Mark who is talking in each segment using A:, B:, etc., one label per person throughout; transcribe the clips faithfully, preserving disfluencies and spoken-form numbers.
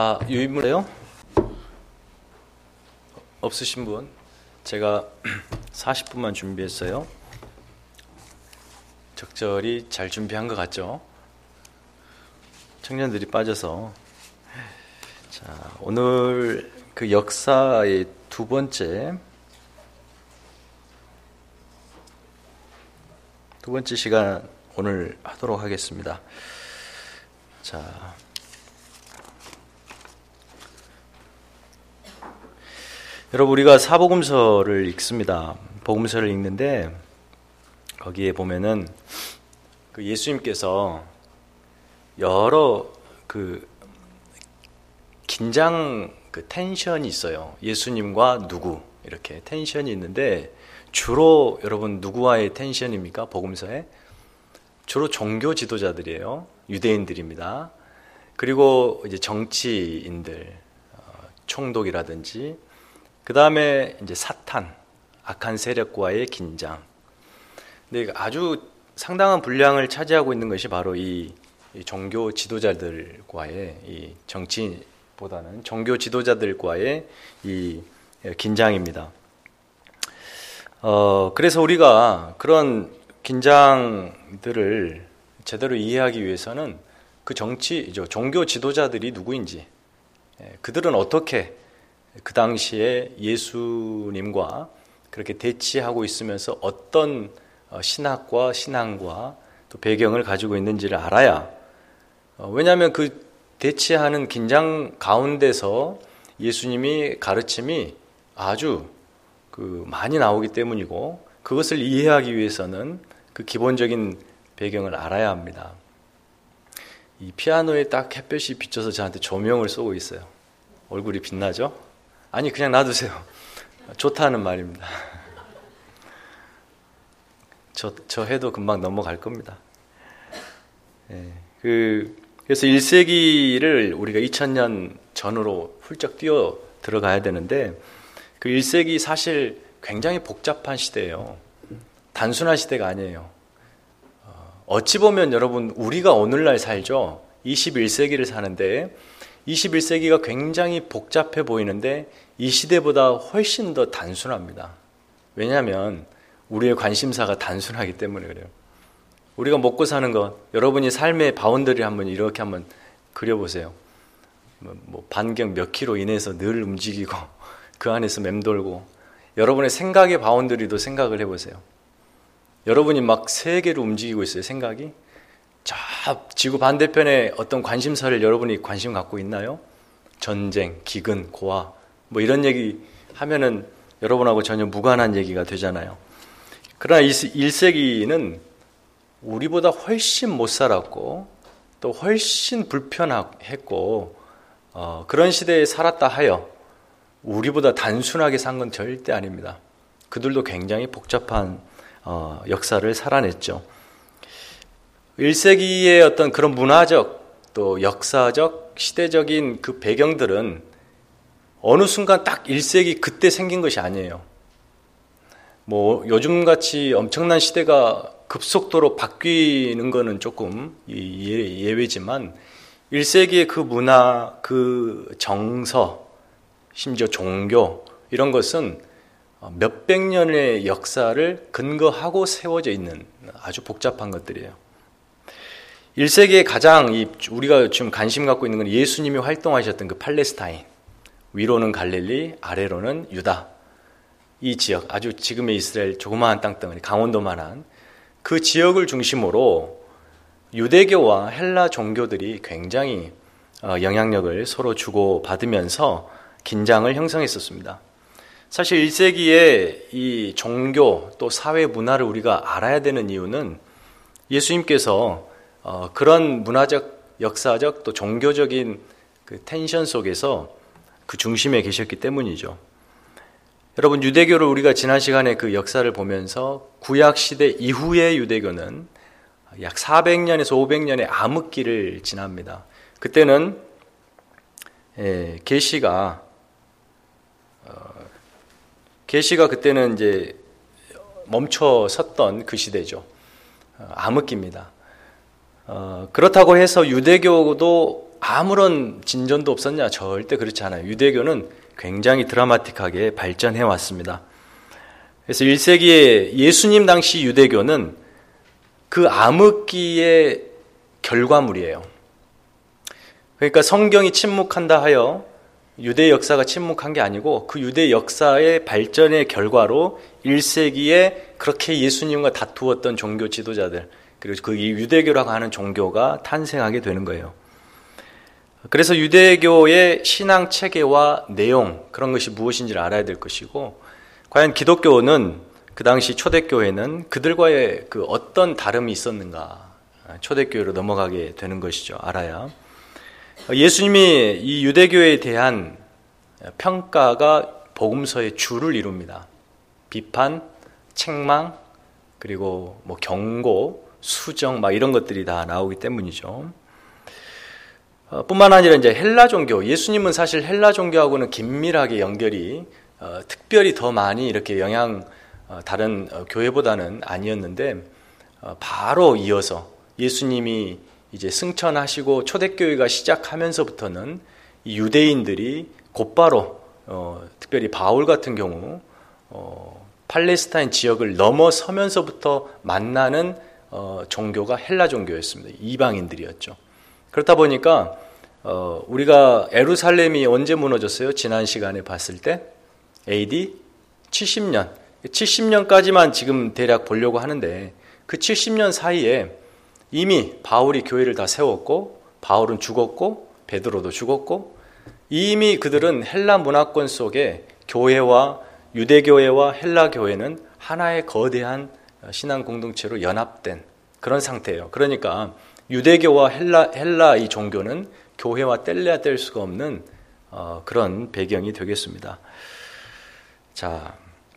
A: 아, 유인물이요? 없으신 분? 제가 사십 분만 준비했어요. 적절히 잘 준비한 것 같죠? 청년들이 빠져서. 자, 오늘 그 역사의 두 번째 두 번째 시간 오늘 하도록 하겠습니다. 자, 여러분, 우리가 사복음서를 읽습니다. 복음서를 읽는데 거기에 보면은 그 예수님께서 여러 그 긴장 그 텐션이 있어요. 예수님과 누구 이렇게 텐션이 있는데 주로 여러분 누구와의 텐션입니까? 복음서에 주로 종교 지도자들이에요. 유대인들입니다. 그리고 이제 정치인들, 총독이라든지, 그 다음에 이제 사탄, 악한 세력과의 긴장. 근데 아주 상당한 분량을 차지하고 있는 것이 바로 이, 이 종교 지도자들과의 이 정치인보다는 종교 지도자들과의 이 긴장입니다. 어, 그래서 우리가 그런 긴장들을 제대로 이해하기 위해서는 그 정치, 종교 지도자들이 누구인지, 그들은 어떻게 그 당시에 예수님과 그렇게 대치하고 있으면서 어떤 신학과 신앙과 또 배경을 가지고 있는지를 알아야, 왜냐하면 그 대치하는 긴장 가운데서 예수님이 가르침이 아주 그 많이 나오기 때문이고, 그것을 이해하기 위해서는 그 기본적인 배경을 알아야 합니다. 이 피아노에 딱 햇볕이 비쳐서 저한테 조명을 쏘고 있어요. 얼굴이 빛나죠? 아니, 그냥 놔두세요. 좋다는 말입니다. 저, 저 해도 금방 넘어갈 겁니다. 예, 그, 그래서 일 세기를 우리가 이천 년 전으로 훌쩍 뛰어 들어가야 되는데, 그 일 세기 사실 굉장히 복잡한 시대예요. 단순한 시대가 아니에요. 어찌 보면 여러분, 우리가 오늘날 살죠. 이십일 세기를 사는데 이십일 세기가 굉장히 복잡해 보이는데 이 시대보다 훨씬 더 단순합니다. 왜냐하면 우리의 관심사가 단순하기 때문에 그래요. 우리가 먹고 사는 것, 여러분이 삶의 바운더리 한번 이렇게 한번 그려보세요. 뭐 반경 몇 킬로 이내에서 늘 움직이고 그 안에서 맴돌고, 여러분의 생각의 바운더리도 생각을 해보세요. 여러분이 막 세계로 움직이고 있어요. 생각이 저 지구 반대편에 어떤 관심사를 여러분이 관심 갖고 있나요? 전쟁, 기근, 고아 뭐 이런 얘기 하면은 여러분하고 전혀 무관한 얘기가 되잖아요. 그러나 일 세기는 우리보다 훨씬 못 살았고 또 훨씬 불편했고, 어, 그런 시대에 살았다 하여 우리보다 단순하게 산 건 절대 아닙니다. 그들도 굉장히 복잡한 어, 역사를 살아냈죠. 일 세기의 어떤 그런 문화적 또 역사적 시대적인 그 배경들은 어느 순간 딱 일 세기 그때 생긴 것이 아니에요. 뭐 요즘같이 엄청난 시대가 급속도로 바뀌는 거는 조금 예외지만 일 세기의 그 문화, 그 정서, 심지어 종교 이런 것은 몇백 년의 역사를 근거하고 세워져 있는 아주 복잡한 것들이에요. 일 세기에 가장 이 우리가 지금 관심 갖고 있는 건 예수님이 활동하셨던 그 팔레스타인, 위로는 갈릴리, 아래로는 유다, 이 지역, 아주 지금의 이스라엘 조그마한 땅덩어리, 강원도만한 그 지역을 중심으로 유대교와 헬라 종교들이 굉장히 영향력을 서로 주고받으면서 긴장을 형성했었습니다. 사실 일 세기에 이 종교 또 사회 문화를 우리가 알아야 되는 이유는 예수님께서 어, 그런 문화적, 역사적 또 종교적인 그 텐션 속에서 그 중심에 계셨기 때문이죠. 여러분, 유대교를 우리가 지난 시간에 그 역사를 보면서 구약 시대 이후의 유대교는 약 사백 년에서 오백 년의 암흑기를 지납니다. 그때는 예, 계시가 계시가 그때는 이제 멈춰 섰던 그 시대죠. 암흑기입니다. 어, 그렇다고 해서 유대교도 아무런 진전도 없었냐? 절대 그렇지 않아요. 유대교는 굉장히 드라마틱하게 발전해 왔습니다. 그래서 일 세기의 예수님 당시 유대교는 그 암흑기의 결과물이에요. 그러니까 성경이 침묵한다 하여 유대 역사가 침묵한 게 아니고 그 유대 역사의 발전의 결과로 일 세기에 그렇게 예수님과 다투었던 종교 지도자들, 그리고 그 유대교라고 하는 종교가 탄생하게 되는 거예요. 그래서 유대교의 신앙 체계와 내용, 그런 것이 무엇인지를 알아야 될 것이고, 과연 기독교는 그 당시 초대교회는 그들과의 그 어떤 다름이 있었는가, 초대교회로 넘어가게 되는 것이죠. 알아야. 예수님이 이 유대교에 대한 평가가 복음서의 주를 이룹니다. 비판, 책망, 그리고 뭐 경고, 수정, 막 이런 것들이 다 나오기 때문이죠. 어, 뿐만 아니라 이제 헬라 종교, 예수님은 사실 헬라 종교하고는 긴밀하게 연결이 어, 특별히 더 많이 이렇게 영향 어, 다른 어, 교회보다는 아니었는데 어, 바로 이어서 예수님이 이제 승천하시고 초대교회가 시작하면서부터는 이 유대인들이 곧바로 어, 특별히 바울 같은 경우 어, 팔레스타인 지역을 넘어서면서부터 만나는 어, 종교가 헬라 종교였습니다. 이방인들이었죠. 그렇다 보니까 어, 우리가 예루살렘이 언제 무너졌어요? 지난 시간에 봤을 때 에이디 칠십 년, 칠십 년까지만 지금 대략 보려고 하는데 그 칠십 년 사이에 이미 바울이 교회를 다 세웠고 바울은 죽었고 베드로도 죽었고 이미 그들은 헬라 문화권 속에 교회와 유대교회와 헬라 교회는 하나의 거대한 신앙 공동체로 연합된 그런 상태예요. 그러니까 유대교와 헬라, 헬라 이 종교는 교회와 뗄래야 뗄 수가 없는 어, 그런 배경이 되겠습니다. 자,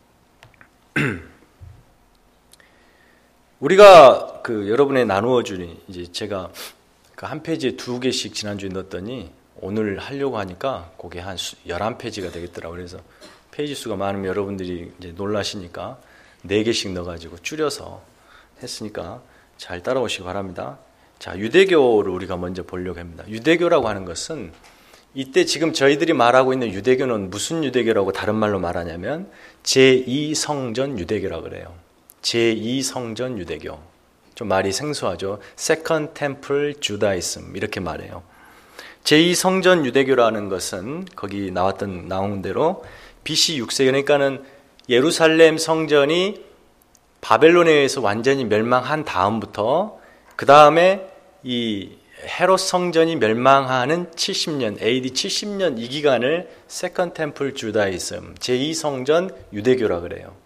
A: 우리가 그 여러분의 나누어 주니 이제 제가 그 한 페이지에 두 개씩 지난주에 넣었더니 오늘 하려고 하니까 그게 한 열한 페이지가 되겠더라고요. 그래서 페이지 수가 많으면 여러분들이 이제 놀라시니까 네 개씩 넣어가지고 줄여서 했으니까 잘 따라오시기 바랍니다. 자, 유대교를 우리가 먼저 보려고 합니다. 유대교라고 하는 것은 이때 지금 저희들이 말하고 있는 유대교는 무슨 유대교라고 다른 말로 말하냐면 제이 성전 유대교라고 그래요. 제이 성전 유대교. 좀 말이 생소하죠. Second Temple Judaism 이렇게 말해요. 제이 성전 유대교라는 것은 거기 나왔던 나온 대로 비씨 육 세기 그러니까는 예루살렘 성전이 바벨론에 의해서 완전히 멸망한 다음부터 그 다음에 이 헤롯 성전이 멸망하는 칠십 년, 에이디 칠십 년 이 기간을 Second Temple Judaism, 제이 성전 유대교라 그래요.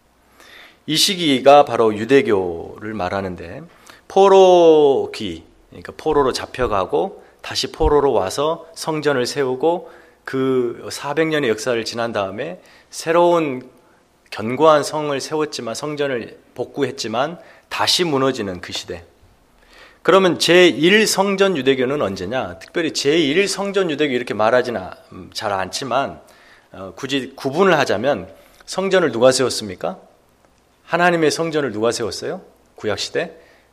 A: 이 시기가 바로 유대교를 말하는데 포로기, 그러니까 포로로 잡혀가고 다시 포로로 와서 성전을 세우고 그 사백 년의 역사를 지난 다음에 새로운 견고한 성을 세웠지만 성전을 복구했지만 다시 무너지는 그 시대. 그러면 제일 성전 유대교는 언제냐? 특별히 제일 성전 유대교 이렇게 말하지는 잘 않지만 어, 굳이 구분을 하자면 성전을 누가 세웠습니까? 하나님의 성전을 누가 세웠어요? 구약시대?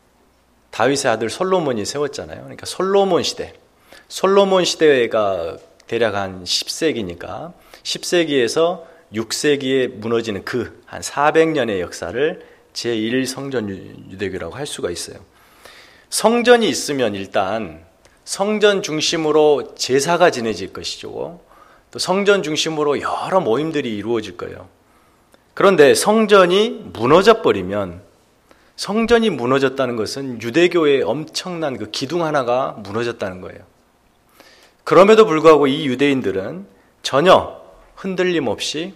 A: 다윗의 아들 솔로몬이 세웠잖아요. 그러니까 솔로몬 시대. 솔로몬 시대가 대략 한 십 세기니까 십 세기에서 육 세기에 무너지는 그 한 사백 년의 역사를 제일 성전 유대교라고 할 수가 있어요. 성전이 있으면 일단 성전 중심으로 제사가 지내질 것이죠. 또 성전 중심으로 여러 모임들이 이루어질 거예요. 그런데 성전이 무너져 버리면 성전이 무너졌다는 것은 유대교의 엄청난 그 기둥 하나가 무너졌다는 거예요. 그럼에도 불구하고 이 유대인들은 전혀 흔들림 없이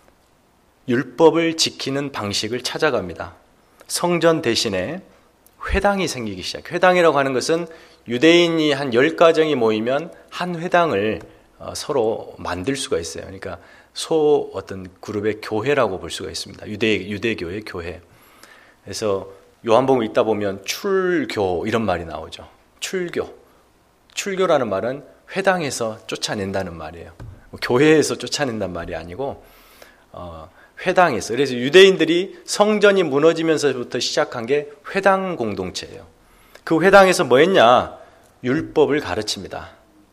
A: 율법을 지키는 방식을 찾아갑니다. 성전 대신에 회당이 생기기 시작. 회당이라고 하는 것은 유대인이 한 열 가정이 모이면 한 회당을 서로 만들 수가 있어요. 그러니까 소 어떤 그룹의 교회라고 볼 수가 있습니다. 유대 유대교의 교회. 그래서 요한복음 읽다 보면 출교 이런 말이 나오죠. 출교. 출교라는 말은 회당에서 쫓아낸다는 말이에요. 교회에서 쫓아낸다는 말이 아니고 어, 회당에서. 그래서 유대인들이 성전이 무너지면서부터 시작한 게 회당 공동체예요. 그 회당에서 뭐 했냐? 율법을 가르칩니다.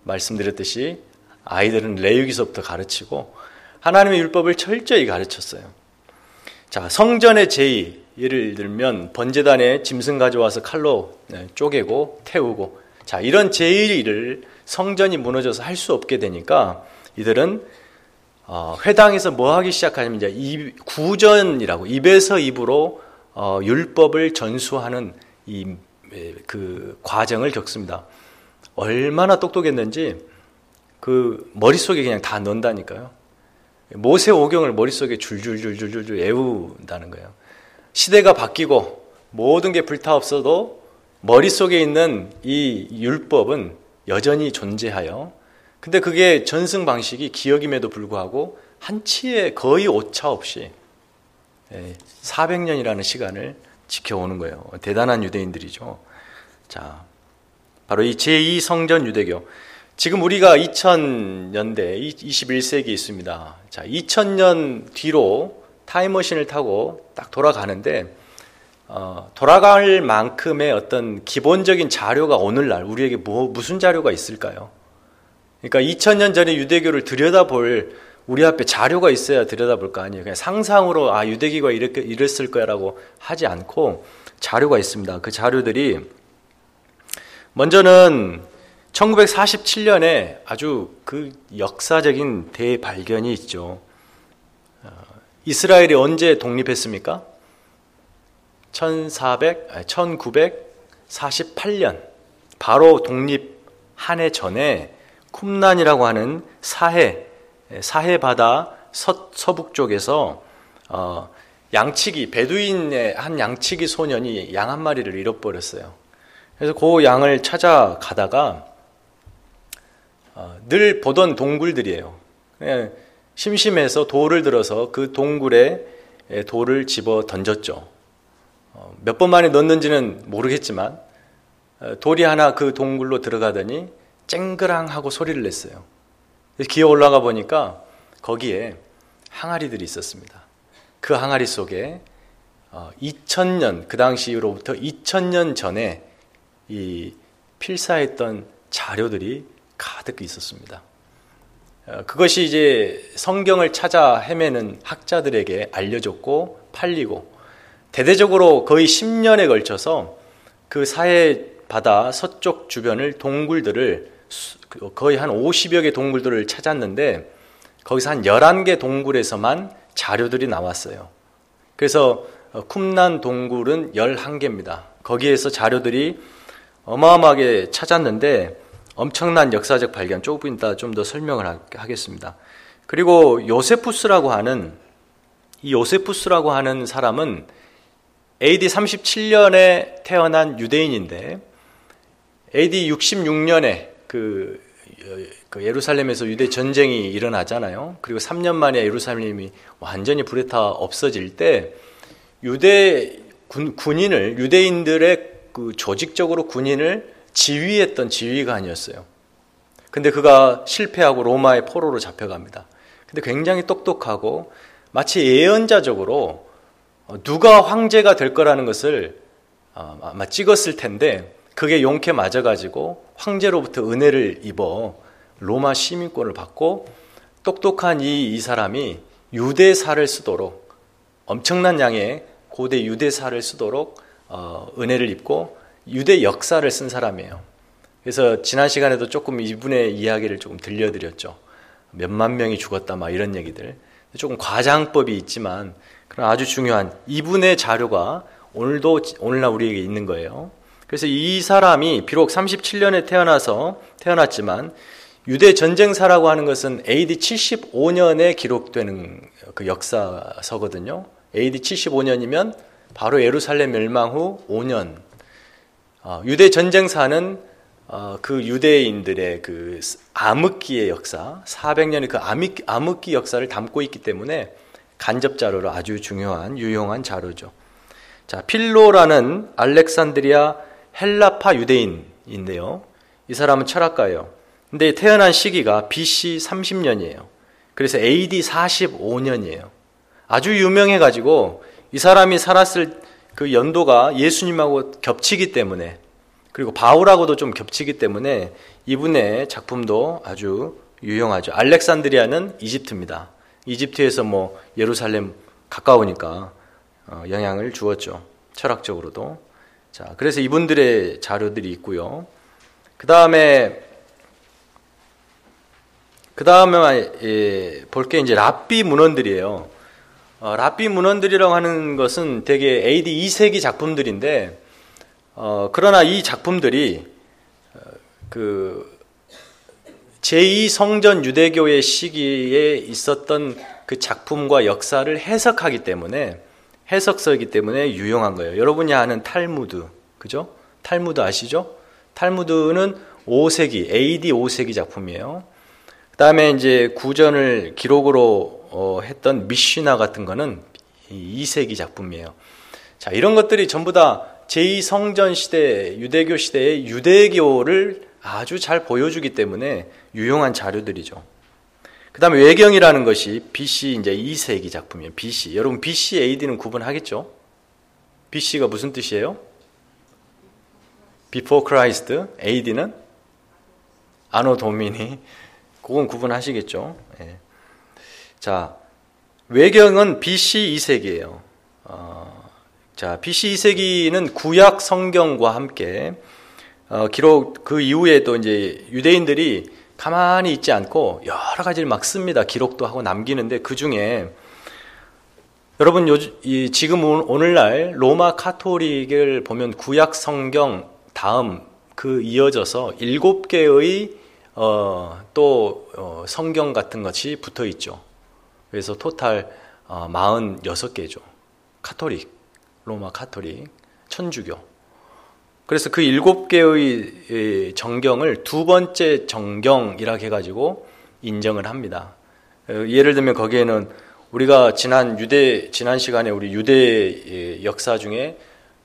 A: 말씀드렸듯이 아이들은 레위기서부터 가르치고 하나님의 율법을 철저히 가르쳤어요. 자, 성전의 제의, 예를 들면 번제단에 짐승 가져와서 칼로 쪼개고 태우고, 자, 이런 제의를 성전이 무너져서 할 수 없게 되니까 이들은 어, 회당에서 뭐 하기 시작하냐면 이제 입, 구전이라고 입에서 입으로 어, 율법을 전수하는 이 그 과정을 겪습니다. 얼마나 똑똑했는지 그 머릿속에 그냥 다 넣는다니까요. 모세오경을 머릿속에 줄줄줄줄줄 외운다는 거예요. 시대가 바뀌고 모든 게 불타없어도 머릿속에 있는 이 율법은 여전히 존재하여, 근데 그게 전승 방식이 기억임에도 불구하고 한치의 거의 오차 없이 사백 년이라는 시간을 지켜오는 거예요. 대단한 유대인들이죠. 자, 바로 이 제이 성전 유대교. 지금 우리가 이천 년대, 이십일 세기에 있습니다. 자, 이천 년 뒤로 타임머신을 타고 딱 돌아가는데, 어, 돌아갈 만큼의 어떤 기본적인 자료가 오늘날 우리에게 뭐, 무슨 자료가 있을까요? 그러니까 이천 년 전에 유대교를 들여다볼 우리 앞에 자료가 있어야 들여다볼 거 아니에요. 그냥 상상으로 아 유대교가 이렇게 이랬을 거야라고 하지 않고 자료가 있습니다. 그 자료들이 먼저는 천구백사십칠 년에 아주 그 역사적인 대발견이 있죠. 이스라엘이 언제 독립했습니까? 천구백사십팔 년 바로 독립 한 해 전에 쿰란이라고 하는 사해 사해 바다 서, 서북 쪽에서 어, 양치기 베두인의 한 양치기 소년이 양 한 마리를 잃어버렸어요. 그래서 그 양을 찾아가다가 어, 늘 보던 동굴들이에요. 그냥 심심해서 돌을 들어서 그 동굴에 돌을 집어 던졌죠. 어, 몇 번 만에 넣었는지는 모르겠지만 어, 돌이 하나 그 동굴로 들어가더니 쨍그랑하고 소리를 냈어요. 기어 올라가 보니까 거기에 항아리들이 있었습니다. 그 항아리 속에 어, 이천 년, 그 당시로부터 이천 년 전에 이 필사했던 자료들이 가득 있었습니다. 어, 그것이 이제 성경을 찾아 헤매는 학자들에게 알려졌고 팔리고 대대적으로 거의 십 년에 걸쳐서 그 사해 바다 서쪽 주변을 동굴들을 거의 한 오십여 개 동굴들을 찾았는데 거기서 한 열한 개 동굴에서만 자료들이 나왔어요. 그래서 쿰란 동굴은 열한 개입니다. 거기에서 자료들이 어마어마하게 찾았는데 엄청난 역사적 발견, 조금 이따 좀 더 설명을 하겠습니다. 그리고 요세푸스라고 하는 이 요세푸스라고 하는 사람은 에이디 삼십칠 년에 태어난 유대인인데 에이디 육십육 년에 그, 그 예루살렘에서 유대 전쟁이 일어나잖아요. 그리고 삼 년 만에 예루살렘이 완전히 불에 타 없어질 때 유대 군, 군인을 유대인들의 그 조직적으로 군인을 지휘했던 지휘관이었어요. 근데 그가 실패하고 로마의 포로로 잡혀갑니다. 근데 굉장히 똑똑하고 마치 예언자적으로 누가 황제가 될 거라는 것을 아마 찍었을 텐데 그게 용케 맞아가지고 황제로부터 은혜를 입어 로마 시민권을 받고 똑똑한 이, 이 사람이 유대사를 쓰도록 엄청난 양의 고대 유대사를 쓰도록 어, 은혜를 입고 유대 역사를 쓴 사람이에요. 그래서 지난 시간에도 조금 이분의 이야기를 조금 들려드렸죠. 몇만 명이 죽었다 막 이런 얘기들. 조금 과장법이 있지만 그런 아주 중요한 이분의 자료가 오늘도 오늘날 우리에게 있는 거예요. 그래서 이 사람이 비록 삼십칠 년에 태어나서 태어났지만 유대 전쟁사라고 하는 것은 에이디 칠십오 년에 기록되는 그 역사서거든요. 에이디 칠십오 년이면 바로 예루살렘 멸망 후 오 년. 어, 유대 전쟁사는 어, 그 유대인들의 그 암흑기의 역사, 사백 년의 그 암흑, 암흑기 역사를 담고 있기 때문에 간접 자료로 아주 중요한 유용한 자료죠. 자, 필로라는 알렉산드리아 헬라파 유대인인데요. 이 사람은 철학가예요. 근데 태어난 시기가 비씨 삼십 년이에요. 그래서 에이디 사십오 년이에요. 아주 유명해가지고 이 사람이 살았을 그 연도가 예수님하고 겹치기 때문에 그리고 바울하고도 좀 겹치기 때문에 이분의 작품도 아주 유용하죠. 알렉산드리아는 이집트입니다. 이집트에서 뭐 예루살렘 가까우니까 영향을 주었죠. 철학적으로도. 자, 그래서 이분들의 자료들이 있고요. 그 다음에 그 다음에 예, 볼 게 이제 랍비 문헌들이에요. 어, 랍비 문헌들이라고 하는 것은 대개 에이디 이 세기 작품들인데, 어, 그러나 이 작품들이 어, 그 제이 성전 유대교의 시기에 있었던 그 작품과 역사를 해석하기 때문에, 해석서이기 때문에 유용한 거예요. 여러분이 아는 탈무드, 그죠? 탈무드 아시죠? 탈무드는 오 세기, 에이디 오 세기 작품이에요. 그 다음에 이제 구전을 기록으로 어, 했던 미시나 같은 거는 이 세기 작품이에요. 자, 이런 것들이 전부 다 제이 성전 시대, 유대교 시대의 유대교를 아주 잘 보여주기 때문에 유용한 자료들이죠. 그 다음에 외경이라는 것이 비씨 이제 이 세기 작품이에요. 비씨. 여러분 비씨, 에이디는 구분하겠죠? 비씨가 무슨 뜻이에요? Before Christ. 에이디는 아노 도미니. 그건 구분하시겠죠? 예. 자, 외경은 비씨 이 세기예요. 어, 자, 비씨 이 세기는 구약 성경과 함께 어, 기록 그 이후에 또 이제 유대인들이 가만히 있지 않고 여러 가지를 막 씁니다. 기록도 하고 남기는데 그 중에 여러분 요즘 이 지금 오늘날 로마 카톨릭을 보면 구약 성경 다음 그 이어져서 일곱 개의 어, 또 어, 성경 같은 것이 붙어 있죠. 그래서 토탈 어, 사십육 개죠. 카톨릭, 로마 카톨릭, 천주교. 그래서 그 일곱 개의 정경을 두 번째 정경이라 해가지고 인정을 합니다. 예를 들면 거기에는 우리가 지난 유대, 지난 시간에 우리 유대 역사 중에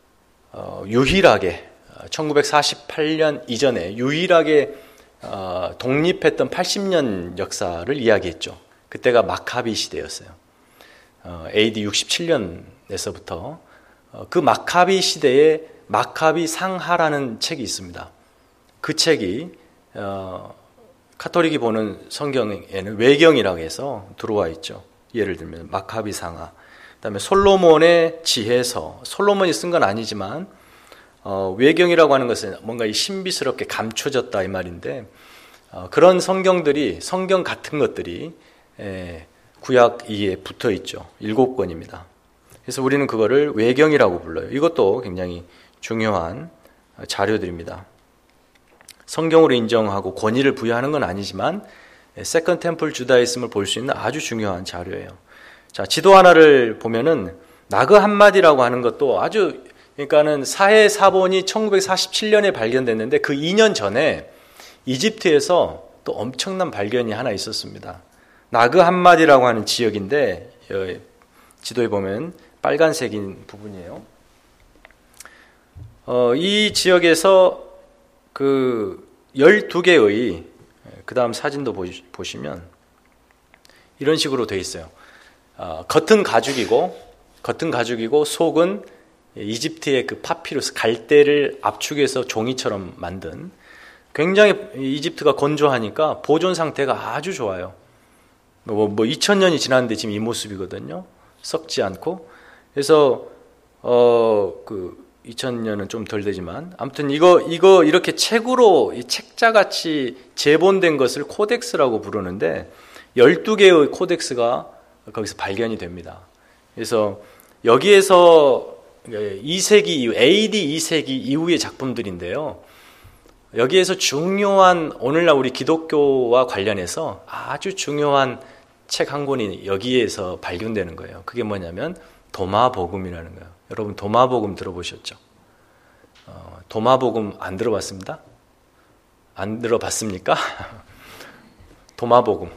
A: 유일하게 천구백사십팔 년 이전에 유일하게 독립했던 팔십 년 역사를 이야기했죠. 그때가 마카비 시대였어요. 에이디 육십칠 년에서부터 그 마카비 시대에 마카비 상하라는 책이 있습니다. 그 책이 어, 카톨릭이 보는 성경에는 외경이라고 해서 들어와 있죠. 예를 들면 마카비 상하, 그다음에 솔로몬의 지혜서. 솔로몬이 쓴 건 아니지만 어, 외경이라고 하는 것은 뭔가 신비스럽게 감춰졌다 이 말인데 어, 그런 성경들이 성경 같은 것들이 에, 구약 이에 붙어 있죠. 일곱 권입니다. 그래서 우리는 그거를 외경이라고 불러요. 이것도 굉장히 중요한 자료들입니다. 성경으로 인정하고 권위를 부여하는 건 아니지만 세컨드 템플 주다이즘을 볼 수 있는 아주 중요한 자료예요. 자, 지도 하나를 보면은 나그 함마디라고 하는 것도 아주 그러니까는 사해 사본이 천구백사십칠 년에 발견됐는데 그 이 년 전에 이집트에서 또 엄청난 발견이 하나 있었습니다. 나그 함마디라고 하는 지역인데 지도에 보면 빨간색인 부분이에요. 어, 이 지역에서 그 열두 개의 그 다음 사진도 보시, 보시면 이런 식으로 되어 있어요. 어, 겉은 가죽이고 겉은 가죽이고 속은 이집트의 그 파피루스 갈대를 압축해서 종이처럼 만든 굉장히 이집트가 건조하니까 보존 상태가 아주 좋아요. 뭐, 뭐 이천 년이 지났는데 지금 이 모습이거든요. 썩지 않고. 그래서 어, 그 이천 년은 좀 덜 되지만 아무튼 이거 이거 이렇게 책으로 이 책자같이 재본된 것을 코덱스라고 부르는데 열두 개의 코덱스가 거기서 발견이 됩니다. 그래서 여기에서 이 세기 이후 에이디 이 세기 이후의 작품들인데요. 여기에서 중요한 오늘날 우리 기독교와 관련해서 아주 중요한 책 한 권이 여기에서 발견되는 거예요. 그게 뭐냐면 도마복음이라는 거예요. 여러분 도마복음 들어보셨죠? 어, 도마복음 안 들어봤습니다? 안 들어봤습니까? 도마복음.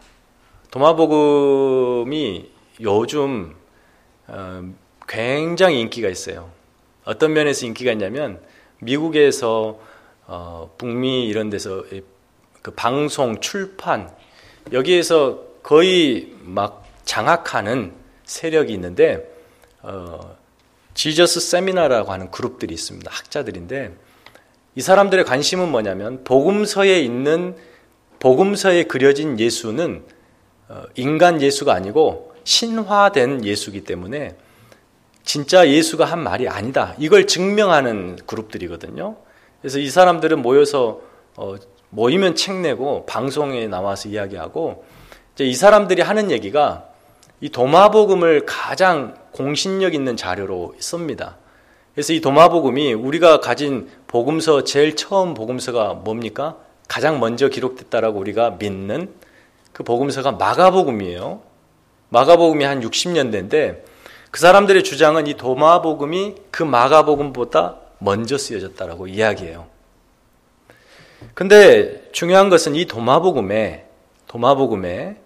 A: 도마복음이 요즘 어, 굉장히 인기가 있어요. 어떤 면에서 인기가 있냐면 미국에서 어, 북미 이런 데서 그 방송, 출판 여기에서 거의 막 장악하는 세력이 있는데 어, 지저스 세미나라고 하는 그룹들이 있습니다. 학자들인데 이 사람들의 관심은 뭐냐면 복음서에 있는 복음서에 그려진 예수는 인간 예수가 아니고 신화된 예수이기 때문에 진짜 예수가 한 말이 아니다. 이걸 증명하는 그룹들이거든요. 그래서 이 사람들은 모여서 어, 모이면 책 내고 방송에 나와서 이야기하고 이제 이 사람들이 하는 얘기가 이 도마복음을 가장 공신력 있는 자료로 씁니다. 그래서 이 도마복음이 우리가 가진 복음서 제일 처음 복음서가 뭡니까? 가장 먼저 기록됐다라고 우리가 믿는 그 복음서가 마가복음이에요. 마가복음이 한 육십 년대인데 그 사람들의 주장은 이 도마복음이 그 마가복음보다 먼저 쓰여졌다라고 이야기해요. 근데 중요한 것은 이 도마복음에 도마복음에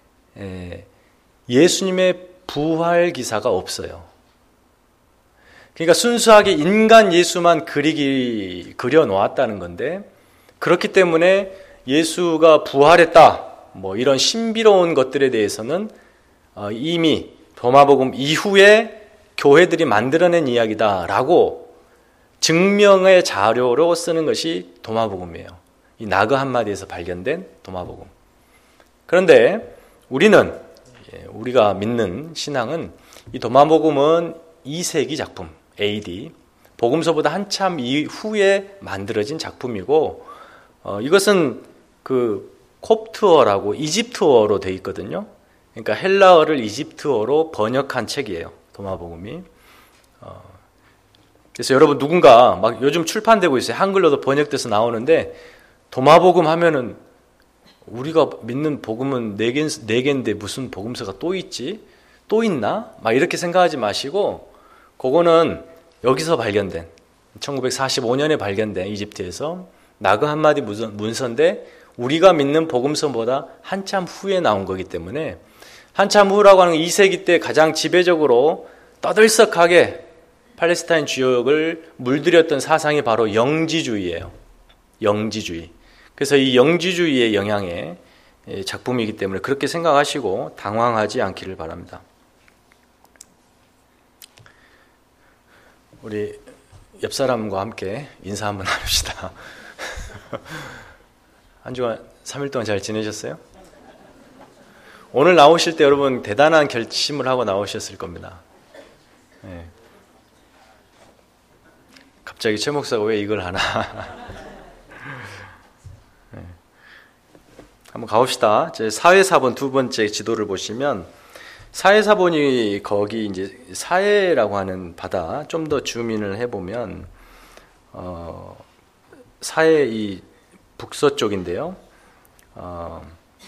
A: 예수님의 부활 기사가 없어요. 그러니까 순수하게 인간 예수만 그리기 그려 놓았다는 건데 그렇기 때문에 예수가 부활했다 뭐 이런 신비로운 것들에 대해서는 이미 도마복음 이후에 교회들이 만들어낸 이야기다라고 증명의 자료로 쓰는 것이 도마복음이에요. 이 나그 한마디에서 발견된 도마복음. 그런데 우리는 우리가 믿는 신앙은 이 도마복음은 이 세기 작품 에이디 복음서보다 한참 이후에 만들어진 작품이고 어, 이것은 그 콥트어라고 이집트어로 되어 있거든요. 그러니까 헬라어를 이집트어로 번역한 책이에요. 도마복음이. 어, 그래서 여러분 누군가 막 요즘 출판되고 있어요. 한글로도 번역돼서 나오는데 도마복음 하면은 우리가 믿는 복음은 네 개, 네 개인데 무슨 복음서가 또 있지? 또 있나? 막 이렇게 생각하지 마시고 그거는 여기서 발견된 천구백사십오 년에 발견된 이집트에서 나그 한마디 문서인데 우리가 믿는 복음서보다 한참 후에 나온 거기 때문에 한참 후라고 하는 이 세기 때 가장 지배적으로 떠들썩하게 팔레스타인 지역을 물들였던 사상이 바로 영지주의예요. 영지주의. 그래서 이 영지주의의 영향의 작품이기 때문에 그렇게 생각하시고 당황하지 않기를 바랍니다. 우리 옆 사람과 함께 인사 한번 나눕시다. 한 주간 삼 일 동안 잘 지내셨어요? 오늘 나오실 때 여러분 대단한 결심을 하고 나오셨을 겁니다. 네. 갑자기 최 목사가 왜 이걸 하나? 네. 한번 가봅시다. 제 사회사본 두 번째 지도를 보시면 사회사본이 거기 이제 사해라고 하는 바다 좀 더 줌인을 해보면 어, 사해 이 북서쪽인데요. 어,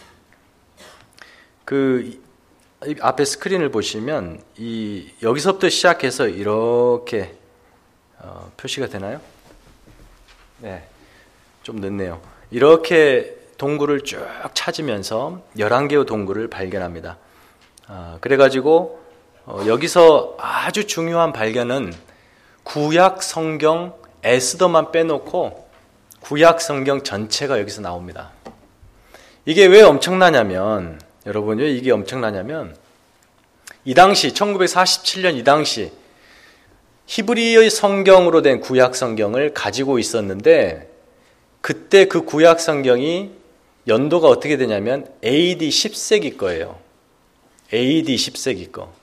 A: 그 앞에 스크린을 보시면 이 여기서부터 시작해서 이렇게 어, 표시가 되나요? 네, 좀 늦네요. 이렇게 동굴을 쭉 찾으면서 열한 개의 동굴을 발견합니다. 아, 그래가지고 어, 여기서 아주 중요한 발견은 구약 성경 에스더만 빼놓고 구약 성경 전체가 여기서 나옵니다. 이게 왜 엄청나냐면 여러분 왜 이게 엄청나냐면 이 당시 천구백사십칠 년 이 당시 히브리의 성경으로 된 구약 성경을 가지고 있었는데 그때 그 구약 성경이 연도가 어떻게 되냐면 에이디 십 세기 거예요. 에이디 십 세기 거.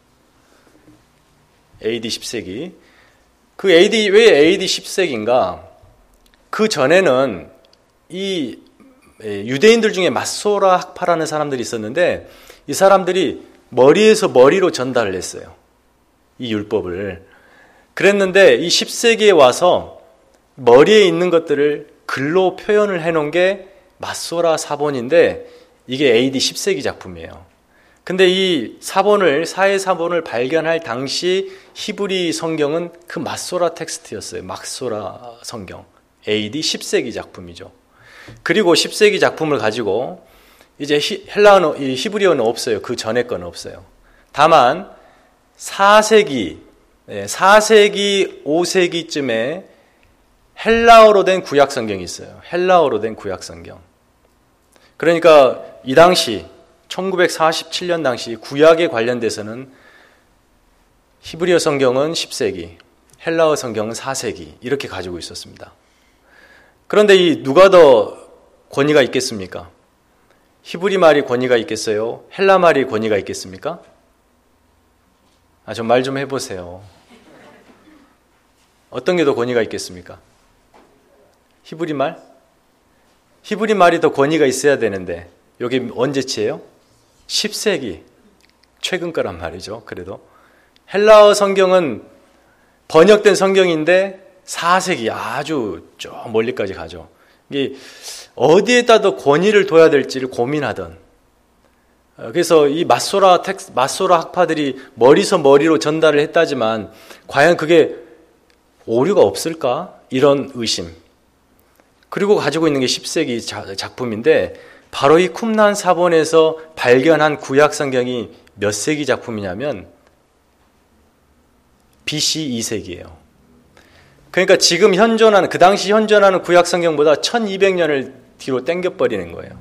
A: 에이디 십 세기. 그 에이디, 왜 에이디 십 세기인가? 그 전에는 이 유대인들 중에 마소라 학파라는 사람들이 있었는데 이 사람들이 머리에서 머리로 전달을 했어요. 이 율법을. 그랬는데 이 십 세기에 와서 머리에 있는 것들을 글로 표현을 해놓은 게 마소라 사본인데 이게 에이디 십 세기 작품이에요. 근데 이 사본을, 사해 사본을 발견할 당시 히브리 성경은 그 마소라 텍스트였어요. 막소라 성경. 에이디 십 세기 작품이죠. 그리고 십 세기 작품을 가지고 이제 헬라어, 히브리어는 없어요. 그 전에 거는 없어요. 다만 사 세기, 사 세기, 오 세기쯤에 헬라어로 된 구약 성경이 있어요. 헬라어로 된 구약 성경. 그러니까 이 당시 천구백사십칠 년 당시 구약에 관련돼서는 히브리어 성경은 십 세기, 헬라어 성경은 사 세기 이렇게 가지고 있었습니다. 그런데 이 누가 더 권위가 있겠습니까? 히브리 말이 권위가 있겠어요? 헬라 말이 권위가 있겠습니까? 아, 좀 말 좀 해보세요. 어떤 게 더 권위가 있겠습니까? 히브리 말? 히브리 말이 더 권위가 있어야 되는데 여기 언제치예요? 십 세기 최근 거란 말이죠. 그래도 헬라어 성경은 번역된 성경인데 사 세기 아주 저 멀리까지 가죠. 이게 어디에다 더 권위를 둬야 될지를 고민하던. 그래서 이 마소라 텍스, 마소라 학파들이 머리서 머리로 전달을 했다지만 과연 그게 오류가 없을까? 이런 의심. 그리고 가지고 있는 게 십 세기 작품인데 바로 이 쿰란 사본에서 발견한 구약 성경이 몇 세기 작품이냐면 비씨 이 세기예요. 그러니까 지금 현존하는, 그 당시 현존하는 구약 성경보다 천이백 년을 뒤로 당겨버리는 거예요.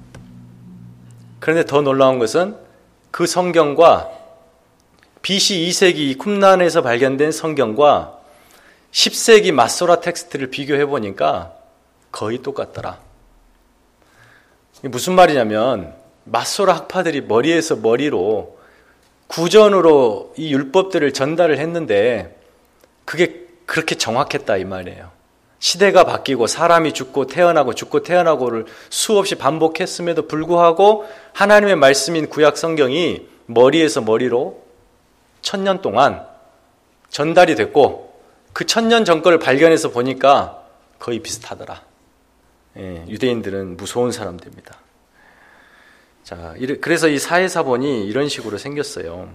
A: 그런데 더 놀라운 것은 그 성경과 비씨 이 세기 쿰란에서 발견된 성경과 십 세기 마소라 텍스트를 비교해 보니까 거의 똑같더라. 이게 무슨 말이냐면 마소라 학파들이 머리에서 머리로 구전으로 이 율법들을 전달을 했는데 그게 그렇게 정확했다 이 말이에요. 시대가 바뀌고 사람이 죽고 태어나고 죽고 태어나고를 수없이 반복했음에도 불구하고 하나님의 말씀인 구약 성경이 머리에서 머리로 천년 동안 전달이 됐고 그 천년 전 거를 발견해서 보니까 거의 비슷하더라. 예, 유대인들은 무서운 사람들입니다. 자, 그래서 이 사회사본이 이런 식으로 생겼어요.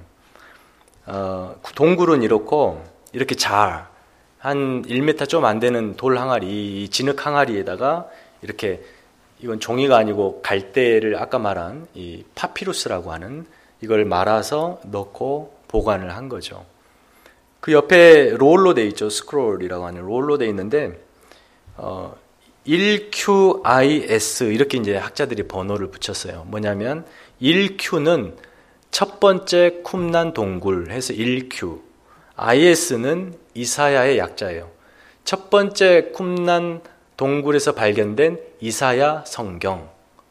A: 어, 동굴은 이렇고 이렇게 잘 한 일 미터 좀 안 되는 돌 항아리, 진흙 항아리에다가 이렇게 이건 종이가 아니고 갈대를 아까 말한 이 파피루스라고 하는 이걸 말아서 넣고 보관을 한 거죠. 그 옆에 롤로 돼 있죠. 스크롤이라고 하는 롤로 돼 있는데 어, 일 큐 아이 에스 이렇게 이제 학자들이 번호를 붙였어요. 뭐냐면 일 큐는 첫 번째 쿰란 동굴 해서 일 큐, 아이에스는 이사야의 약자예요. 첫 번째 쿰란 동굴에서 발견된 이사야 성경.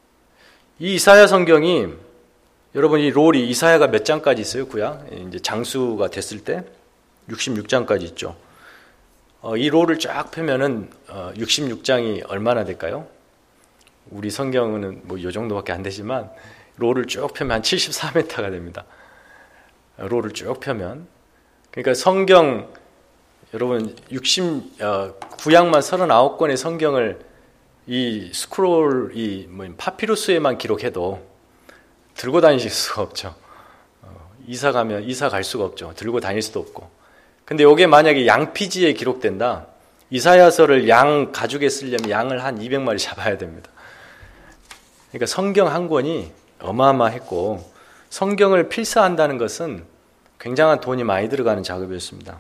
A: 이 이사야 성경이 여러분 이 롤이 이사야가 몇 장까지 있어요? 구약 이제 장수가 됐을 때 육십육 장까지 있죠. 어, 이 롤을 쫙 펴면은 어, 육십육 장이 얼마나 될까요? 우리 성경은 뭐 이 정도밖에 안 되지만 롤을 쭉 펴면 한 칠십사 미터가 됩니다. 롤을 쭉 펴면 그러니까 성경 여러분 육십 어, 구약만 서른아홉 권의 성경을 이 스크롤 이 뭐 파피루스에만 기록해도 들고 다니실 수가 없죠. 어, 이사 가면 이사 갈 수가 없죠. 들고 다닐 수도 없고. 근데 이게 만약에 양피지에 기록된다. 이사야서를 양 가죽에 쓰려면 양을 한 이백 마리 잡아야 됩니다. 그러니까 성경 한 권이 어마어마했고 성경을 필사한다는 것은 굉장한 돈이 많이 들어가는 작업이었습니다.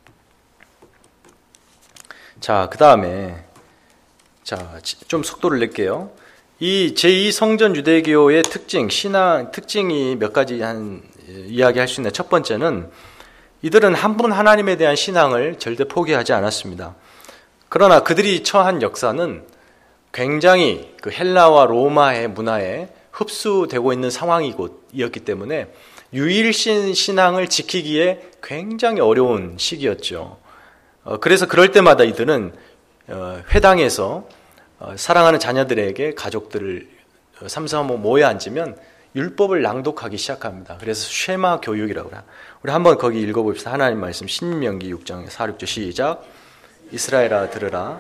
A: 자, 그 다음에 자, 좀 속도를 낼게요. 이 제이 성전 유대교의 특징, 신앙 특징이 몇 가지 한 이야기할 수 있는 첫 번째는 이들은 한 분 하나님에 대한 신앙을 절대 포기하지 않았습니다. 그러나 그들이 처한 역사는 굉장히 그 헬라와 로마의 문화에 흡수되고 있는 상황이었기 때문에 유일신 신앙을 지키기에 굉장히 어려운 시기였죠. 그래서 그럴 때마다 이들은 회당에서 사랑하는 자녀들에게 가족들을 삼삼오오 모여 앉으면 율법을 낭독하기 시작합니다. 그래서 쉐마 교육이라고 해요. 우리 한번 거기 읽어봅시다. 하나님 말씀 신명기 육 장 사, 육 절 시작. 이스라엘아 들으라.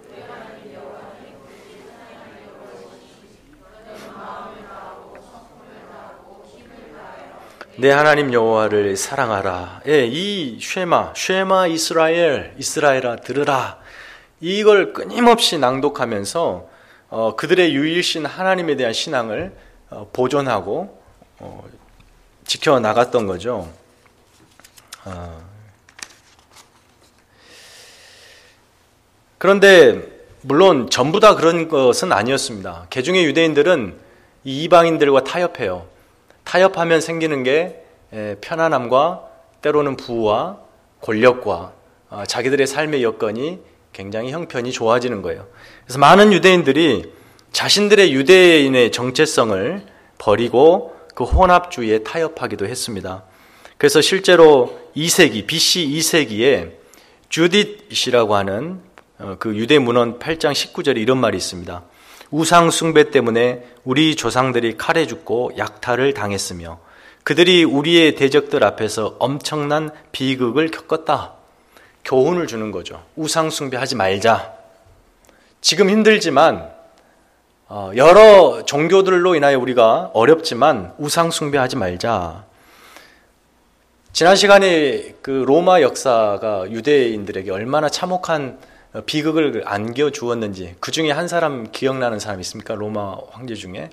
A: 내 하나님 여호와를 사랑하라. 예, 이 쉐마, 쉐마 이스라엘, 이스라엘아 들으라. 이걸 끊임없이 낭독하면서 어, 그들의 유일신 하나님에 대한 신앙을 어, 보존하고 어, 지켜나갔던 거죠. 어. 그런데 물론 전부 다 그런 것은 아니었습니다. 개중의 유대인들은 이 이방인들과 타협해요. 타협하면 생기는 게 편안함과 때로는 부와 권력과 자기들의 삶의 여건이 굉장히 형편이 좋아지는 거예요. 그래서 많은 유대인들이 자신들의 유대인의 정체성을 버리고 그 혼합주의에 타협하기도 했습니다. 그래서 실제로 이 세기, 비씨 이 세기에 주딧이라고 하는 그 유대 문헌 팔 장 십구 절에 이런 말이 있습니다. 우상 숭배 때문에 우리 조상들이 칼에 죽고 약탈을 당했으며 그들이 우리의 대적들 앞에서 엄청난 비극을 겪었다. 교훈을 주는 거죠. 우상 숭배하지 말자. 지금 힘들지만 여러 종교들로 인하여 우리가 어렵지만 우상 숭배하지 말자. 지난 시간에 그 로마 역사가 유대인들에게 얼마나 참혹한 비극을 안겨주었는지, 그 중에 한 사람 기억나는 사람 있습니까? 로마 황제 중에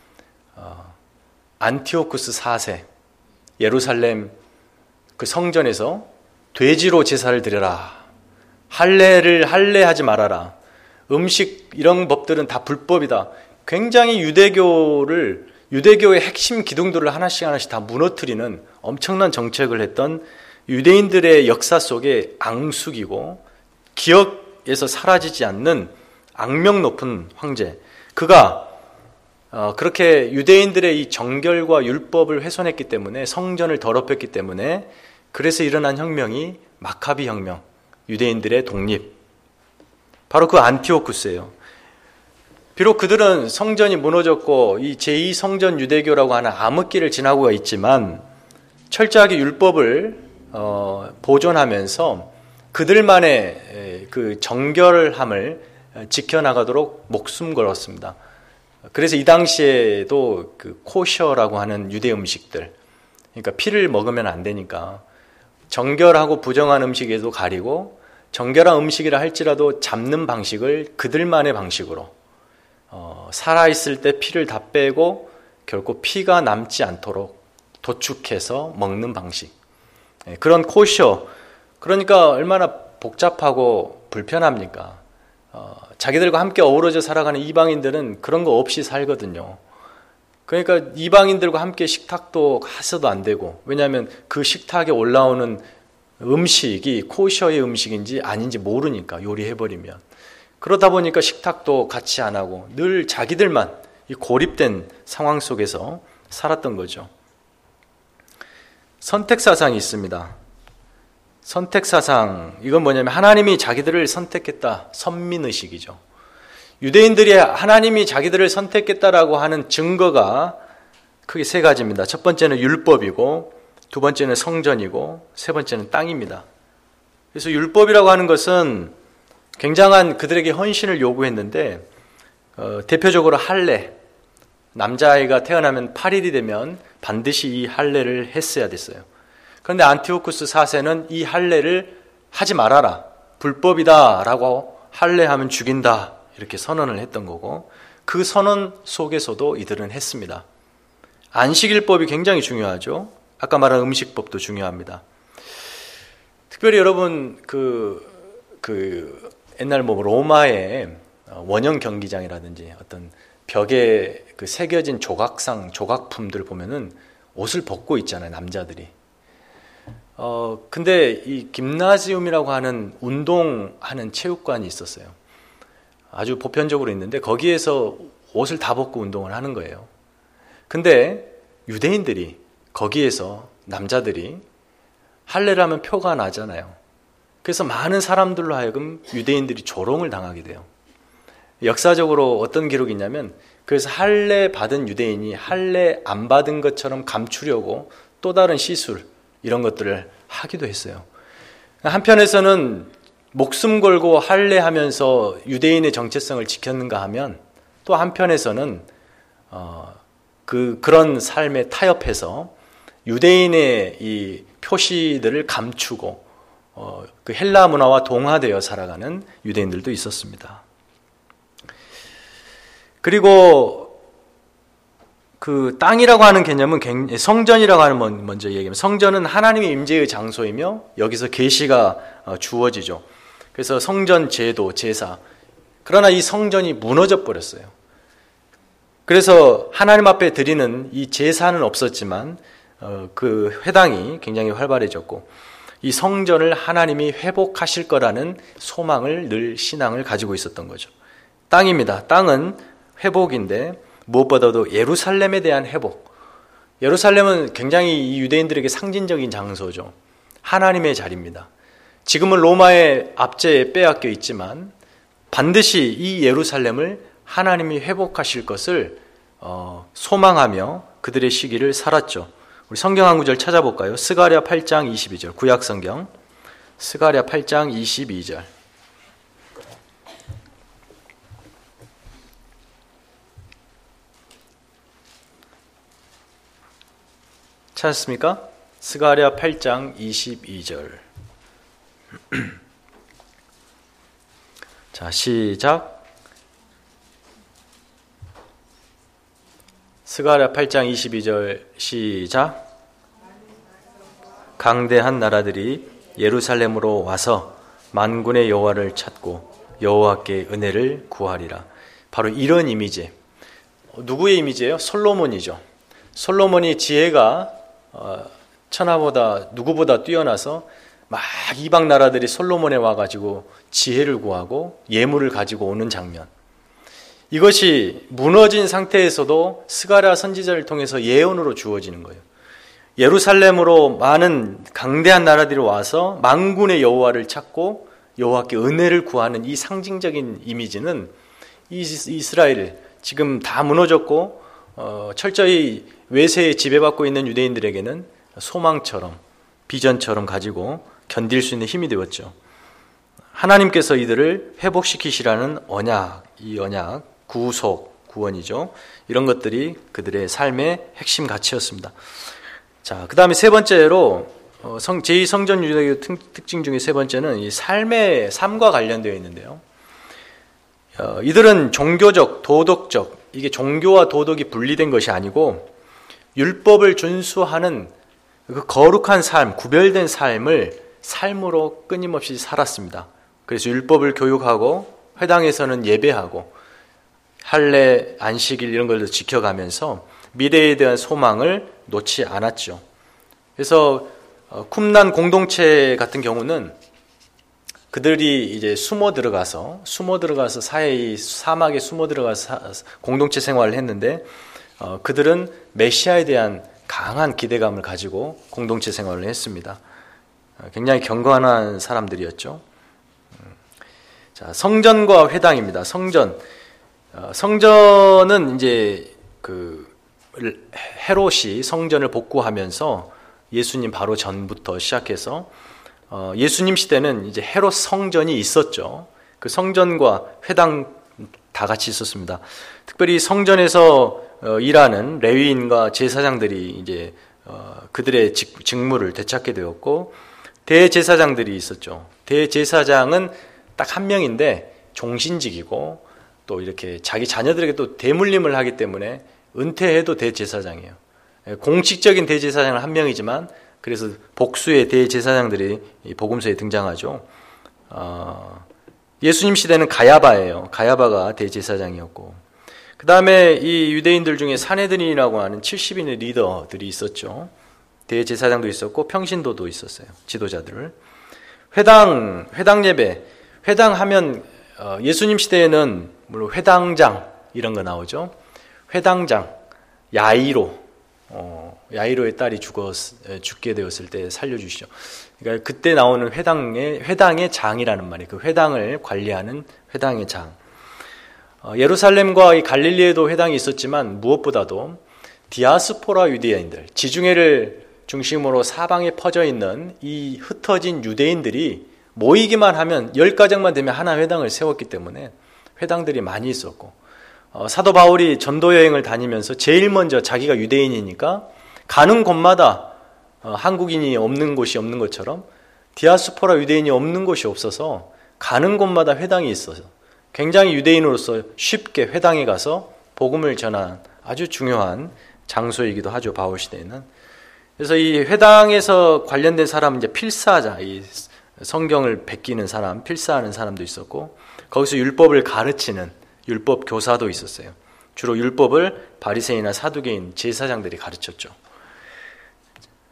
A: 안티오쿠스 사 세, 예루살렘 그 성전에서 돼지로 제사를 드려라, 할례를 할례하지 말아라, 음식 이런 법들은 다 불법이다. 굉장히 유대교를 유대교의 핵심 기둥들을 하나씩 하나씩 다 무너뜨리는 엄청난 정책을 했던 유대인들의 역사 속에 앙숙이고 기억에서 사라지지 않는 악명 높은 황제, 그가 어, 그렇게 유대인들의 이 정결과 율법을 훼손했기 때문에, 성전을 더럽혔기 때문에, 그래서 일어난 혁명이 마카비 혁명, 유대인들의 독립, 바로 그 안티오쿠스예요. 비록 그들은 성전이 무너졌고 이 제이 성전 유대교라고 하는 암흑기를 지나고 있지만 철저하게 율법을 어, 보존하면서 그들만의 그 정결함을 지켜나가도록 목숨 걸었습니다. 그래서 이 당시에도 그 코셔라고 하는 유대 음식들, 그러니까 피를 먹으면 안 되니까 정결하고 부정한 음식에도 가리고, 정결한 음식이라 할지라도 잡는 방식을 그들만의 방식으로, 어, 살아있을 때 피를 다 빼고 결코 피가 남지 않도록 도축해서 먹는 방식, 예, 그런 코셔. 그러니까 얼마나 복잡하고 불편합니까? 어, 자기들과 함께 어우러져 살아가는 이방인들은 그런 거 없이 살거든요. 그러니까 이방인들과 함께 식탁도 가서도 안 되고, 왜냐하면 그 식탁에 올라오는 음식이 코셔의 음식인지 아닌지 모르니까, 요리해버리면. 그러다 보니까 식탁도 같이 안 하고 늘 자기들만 이 고립된 상황 속에서 살았던 거죠. 선택사상이 있습니다. 선택사상, 이건 뭐냐면 하나님이 자기들을 선택했다, 선민의식이죠. 유대인들이 하나님이 자기들을 선택했다라고 하는 증거가 크게 세 가지입니다. 첫 번째는 율법이고, 두 번째는 성전이고, 세 번째는 땅입니다. 그래서 율법이라고 하는 것은 굉장한 그들에게 헌신을 요구했는데, 어, 대표적으로 할례, 남자아이가 태어나면 팔 일이 되면 반드시 이 할례를 했어야 됐어요. 그런데 안티오쿠스 사 세는 이 할례를 하지 말아라, 불법이다라고, 할례하면 죽인다, 이렇게 선언을 했던 거고, 그 선언 속에서도 이들은 했습니다. 안식일법이 굉장히 중요하죠. 아까 말한 음식법도 중요합니다. 특별히 여러분 그, 그 옛날 뭐 로마의 원형 경기장이라든지 어떤 벽에 그 새겨진 조각상, 조각품들 보면은 옷을 벗고 있잖아요, 남자들이. 어, 근데 이 김나지움이라고 하는 운동하는 체육관이 있었어요. 아주 보편적으로 있는데 거기에서 옷을 다 벗고 운동을 하는 거예요. 근데 유대인들이 거기에서, 남자들이 할례를 하면 표가 나잖아요. 그래서 많은 사람들로 하여금 유대인들이 조롱을 당하게 돼요. 역사적으로 어떤 기록이 있냐면, 그래서 할례 받은 유대인이 할례 안 받은 것처럼 감추려고 또 다른 시술, 이런 것들을 하기도 했어요. 한편에서는 목숨 걸고 할례하면서 유대인의 정체성을 지켰는가 하면, 또 한편에서는 어, 그 그런 삶에 타협해서 유대인의 이 표시들을 감추고 어, 그 헬라 문화와 동화되어 살아가는 유대인들도 있었습니다. 그리고 그 땅이라고 하는 개념은, 성전이라고 하는 건 먼저 얘기하면, 성전은 하나님의 임재의 장소이며 여기서 계시가 주어지죠. 그래서 성전 제도, 제사. 그러나 이 성전이 무너져 버렸어요. 그래서 하나님 앞에 드리는 이 제사는 없었지만 어, 그 회당이 굉장히 활발해졌고, 이 성전을 하나님이 회복하실 거라는 소망을 늘 신앙을 가지고 있었던 거죠. 땅입니다. 땅은 회복인데 무엇보다도 예루살렘에 대한 회복. 예루살렘은 굉장히 이 유대인들에게 상징적인 장소죠. 하나님의 자리입니다. 지금은 로마의 압제에 빼앗겨 있지만 반드시 이 예루살렘을 하나님이 회복하실 것을 어, 소망하며 그들의 시기를 살았죠. 우리 성경 한 구절 찾아볼까요? 스가랴 팔 장 이십이 절, 구약성경 스가랴 팔 장 이십이 절. 찾았습니까? 스가랴 팔 장 이십이 절. 자, 시작. 스가랴 팔 장 이십이 절 시작. 강대한 나라들이 예루살렘으로 와서 만군의 여호와를 찾고 여호와께 은혜를 구하리라. 바로 이런 이미지. 누구의 이미지예요? 솔로몬이죠. 솔로몬이 지혜가 천하보다 누구보다 뛰어나서 막 이방 나라들이 솔로몬에 와가지고 지혜를 구하고 예물을 가지고 오는 장면. 이것이 무너진 상태에서도 스가랴 선지자를 통해서 예언으로 주어지는 거예요. 예루살렘으로 많은 강대한 나라들이 와서 만군의 여호와를 찾고 여호와께 은혜를 구하는 이 상징적인 이미지는 이스라엘 지금 다 무너졌고 어, 철저히 외세에 지배받고 있는 유대인들에게는 소망처럼 비전처럼 가지고 견딜 수 있는 힘이 되었죠. 하나님께서 이들을 회복시키시라는 언약, 이 언약, 구속, 구원이죠. 이런 것들이 그들의 삶의 핵심 가치였습니다. 자, 그 다음에 세 번째로 성, 제이 성전 유대교 특징 중에 세 번째는 이 삶의 삶과 관련되어 있는데요. 어, 이들은 종교적, 도덕적, 이게 종교와 도덕이 분리된 것이 아니고 율법을 준수하는 그 거룩한 삶, 구별된 삶을 삶으로 끊임없이 살았습니다. 그래서 율법을 교육하고 회당에서는 예배하고 할례, 안식일 이런 걸 지켜가면서 미래에 대한 소망을 놓지 않았죠. 그래서 쿰난 공동체 같은 경우는 그들이 이제 숨어 들어가서 숨어 들어가서 사해의 사막에 숨어 들어가서 공동체 생활을 했는데 어, 그들은 메시아에 대한 강한 기대감을 가지고 공동체 생활을 했습니다. 굉장히 경건한 사람들이었죠. 자, 성전과 회당입니다. 성전. 어, 성전은 이제 그 헤롯이 성전을 복구하면서 예수님 바로 전부터 시작해서 어, 예수님 시대는 이제 헤롯 성전이 있었죠. 그 성전과 회당 다 같이 있었습니다. 특별히 성전에서 어, 일하는 레위인과 제사장들이 이제 어, 그들의 직, 직무를 되찾게 되었고 대제사장들이 있었죠. 대제사장은 딱 한 명인데 종신직이고 또 이렇게 자기 자녀들에게 또 대물림을 하기 때문에 은퇴해도 대제사장이에요. 공식적인 대제사장은 한 명이지만 그래서 복수의 대제사장들이 복음서에 등장하죠. 어, 예수님 시대는 가야바예요. 가야바가 대제사장이었고 그 다음에 이 유대인들 중에 사내들이라고 하는 칠십 인의 리더들이 있었죠. 대제사장도 있었고 평신도도 있었어요. 지도자들. 회당, 회당 예배. 회당 하면 예수님 시대에는 물론 회당장 이런 거 나오죠. 회당장, 야이로, 어, 야이로의 딸이 죽었, 죽게 되었을 때 살려주시죠. 그러니까 그때 나오는 회당의 회당의 장이라는 말이에요. 그 회당을 관리하는 회당의 장. 어, 예루살렘과 이 갈릴리에도 회당이 있었지만 무엇보다도 디아스포라 유대인들, 지중해를 중심으로 사방에 퍼져 있는 이 흩어진 유대인들이 모이기만 하면 열 가정만 되면 하나 회당을 세웠기 때문에 회당들이 많이 있었고 어, 사도 바울이 전도 여행을 다니면서 제일 먼저 자기가 유대인이니까 가는 곳마다 어, 한국인이 없는 곳이 없는 것처럼 디아스포라 유대인이 없는 곳이 없어서 가는 곳마다 회당이 있어서 굉장히 유대인으로서 쉽게 회당에 가서 복음을 전한 아주 중요한 장소이기도 하죠. 바울 시대에는. 그래서 이 회당에서 관련된 사람은 이제 필사자, 이 성경을 베끼는 사람, 필사하는 사람도 있었고 거기서 율법을 가르치는 율법 교사도 있었어요. 주로 율법을 바리새인이나 사두개인 제사장들이 가르쳤죠.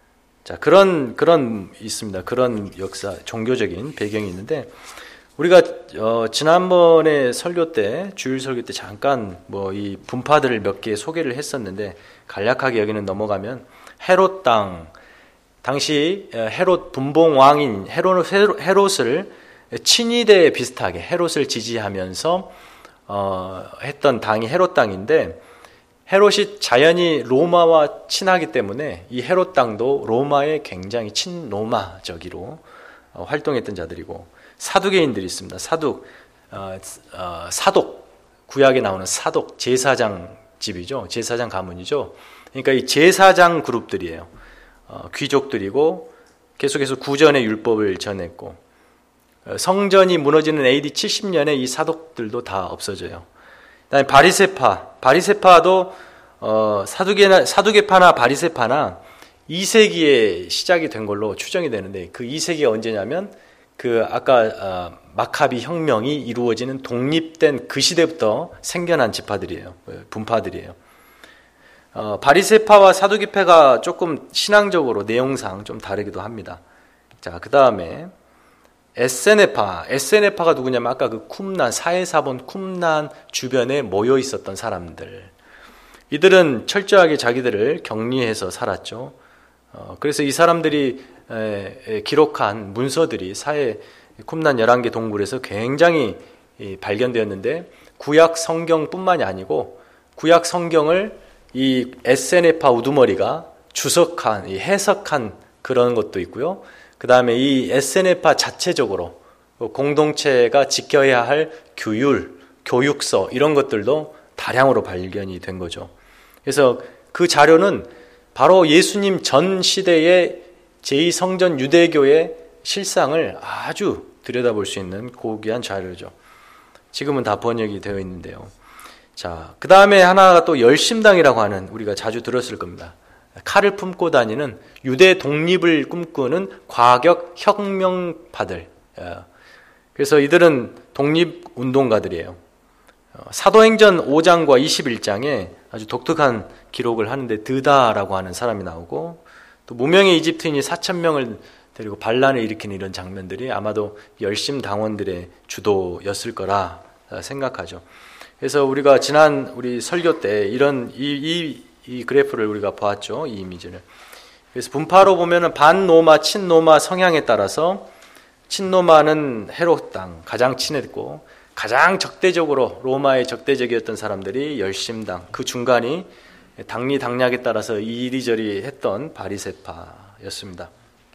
A: 자, 그런 그런 있습니다. 그런 역사, 종교적인 배경이 있는데 우리가 어, 지난번에 설교 때 주일 설교 때 잠깐 뭐 이 분파들을 몇 개 소개를 했었는데 간략하게 여기는 넘어가면 헤롯 땅, 당시 헤롯 분봉 왕인 헤롯, 헤롯을 친위대 비슷하게 헤롯을 지지하면서 어, 했던 당이 헤롯 땅인데 헤롯이 자연히 로마와 친하기 때문에 이 헤롯 땅도 로마에 굉장히 친로마적으로 어, 활동했던 자들이고 사두개인들이 있습니다. 사둑, 어, 어, 사독, 구약에 나오는 사독, 제사장 집이죠. 제사장 가문이죠. 그러니까 이 제사장 그룹들이에요. 어, 귀족들이고 계속해서 구전의 율법을 전했고 어, 성전이 무너지는 에이디 칠십 년에 이 사독들도 다 없어져요. 그다음에 바리새파, 바리새파도 어, 사두개나 사두개파나 바리새파나 이 세기에 시작이 된 걸로 추정이 되는데 그 이 세기가 언제냐면 그 아까 어, 마카비 혁명이 이루어지는 독립된 그 시대부터 생겨난 지파들이에요. 분파들이에요. 어, 바리새파와 사두개파가 조금 신앙적으로 내용상 좀 다르기도 합니다. 자, 그 다음에 에세네파, 에세네파가 누구냐면 아까 그 쿰난, 사해사본 쿰난 주변에 모여 있었던 사람들. 이들은 철저하게 자기들을 격리해서 살았죠. 어, 그래서 이 사람들이 에, 에, 기록한 문서들이 사해 쿰난 열한 개 동굴에서 굉장히 이, 발견되었는데 구약 성경뿐만이 아니고 구약 성경을 이 에세네파 우두머리가 주석한, 이 해석한 그런 것도 있고요. 그 다음에 이 에세네파 자체적으로 공동체가 지켜야 할 규율, 교육서 이런 것들도 다량으로 발견이 된 거죠. 그래서 그 자료는 바로 예수님 전 시대의 제이 성전 유대교의 실상을 아주 들여다볼 수 있는 고귀한 자료죠. 지금은 다 번역이 되어 있는데요. 자, 그 다음에 하나가 또 열심당이라고 하는 우리가 자주 들었을 겁니다. 칼을 품고 다니는 유대 독립을 꿈꾸는 과격 혁명파들. 그래서 이들은 독립운동가들이에요. 사도행전 오 장과 이십일 장에 아주 독특한 기록을 하는데 드다라고 하는 사람이 나오고 또 무명의 이집트인이 사천 명을 데리고 반란을 일으키는 이런 장면들이 아마도 열심당원들의 주도였을 거라 생각하죠. 그래서 우리가 지난 우리 설교 때 이런 이, 이, 이 그래프를 우리가 보았죠. 이 이미지를. 그래서 분파로 보면은 반로마, 친로마 성향에 따라서 친로마는 헤롯 땅 가장 친했고 가장 적대적으로 로마의 적대적이었던 사람들이 열심당, 그 중간이 당리 당략에 따라서 이리저리 했던 바리새파였습니다.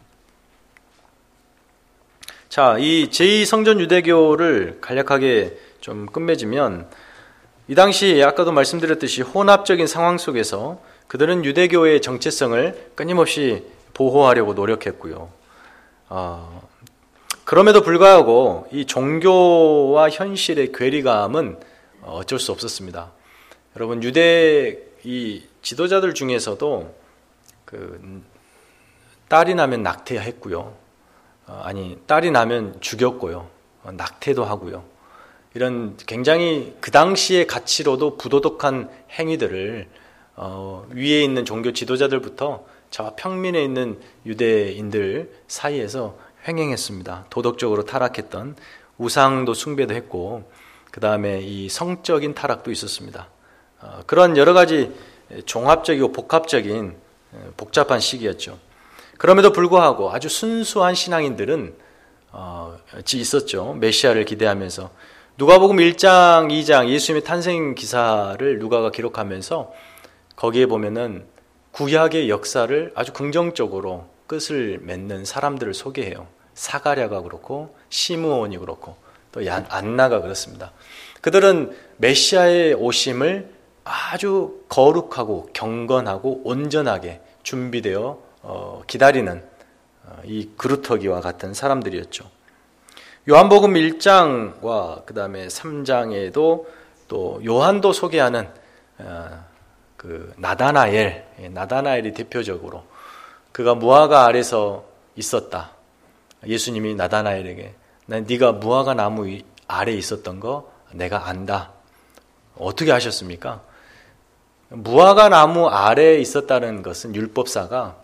A: 자, 이 제이 성전 유대교를 간략하게 좀 끝맺으면 이 당시 아까도 말씀드렸듯이 혼합적인 상황 속에서 그들은 유대교의 정체성을 끊임없이 보호하려고 노력했고요. 어, 그럼에도 불구하고 이 종교와 현실의 괴리감은 어쩔 수 없었습니다. 여러분, 유대 이 지도자들 중에서도 그 딸이 나면 낙태했고요. 어, 아니 딸이 나면 죽였고요. 어, 낙태도 하고요. 이런 굉장히 그 당시의 가치로도 부도덕한 행위들을 어, 위에 있는 종교 지도자들부터 저 평민에 있는 유대인들 사이에서 횡행했습니다. 도덕적으로 타락했던 우상도 숭배도 했고 그 다음에 이 성적인 타락도 있었습니다. 어, 그런 여러 가지 종합적이고 복합적인 복잡한 시기였죠. 그럼에도 불구하고 아주 순수한 신앙인들은 어, 있었죠. 메시아를 기대하면서 누가복음 일 장, 이 장 예수님의 탄생 기사를 누가가 기록하면서 거기에 보면은 구약의 역사를 아주 긍정적으로 끝을 맺는 사람들을 소개해요. 사가랴가 그렇고 시므온이 그렇고 또 안나가 그렇습니다. 그들은 메시아의 오심을 아주 거룩하고 경건하고 온전하게 준비되어 어, 기다리는 어, 이 그루터기와 같은 사람들이었죠. 요한복음 일 장과 그 다음에 삼 장에도 또 요한도 소개하는 어, 그 나다나엘, 나다나엘이 대표적으로 그가 무화과 아래서 있었다. 예수님이 나다나엘에게 난 네가 무화과 나무 아래 있었던 거 내가 안다. 어떻게 하셨습니까? 무화과 나무 아래에 있었다는 것은 율법사가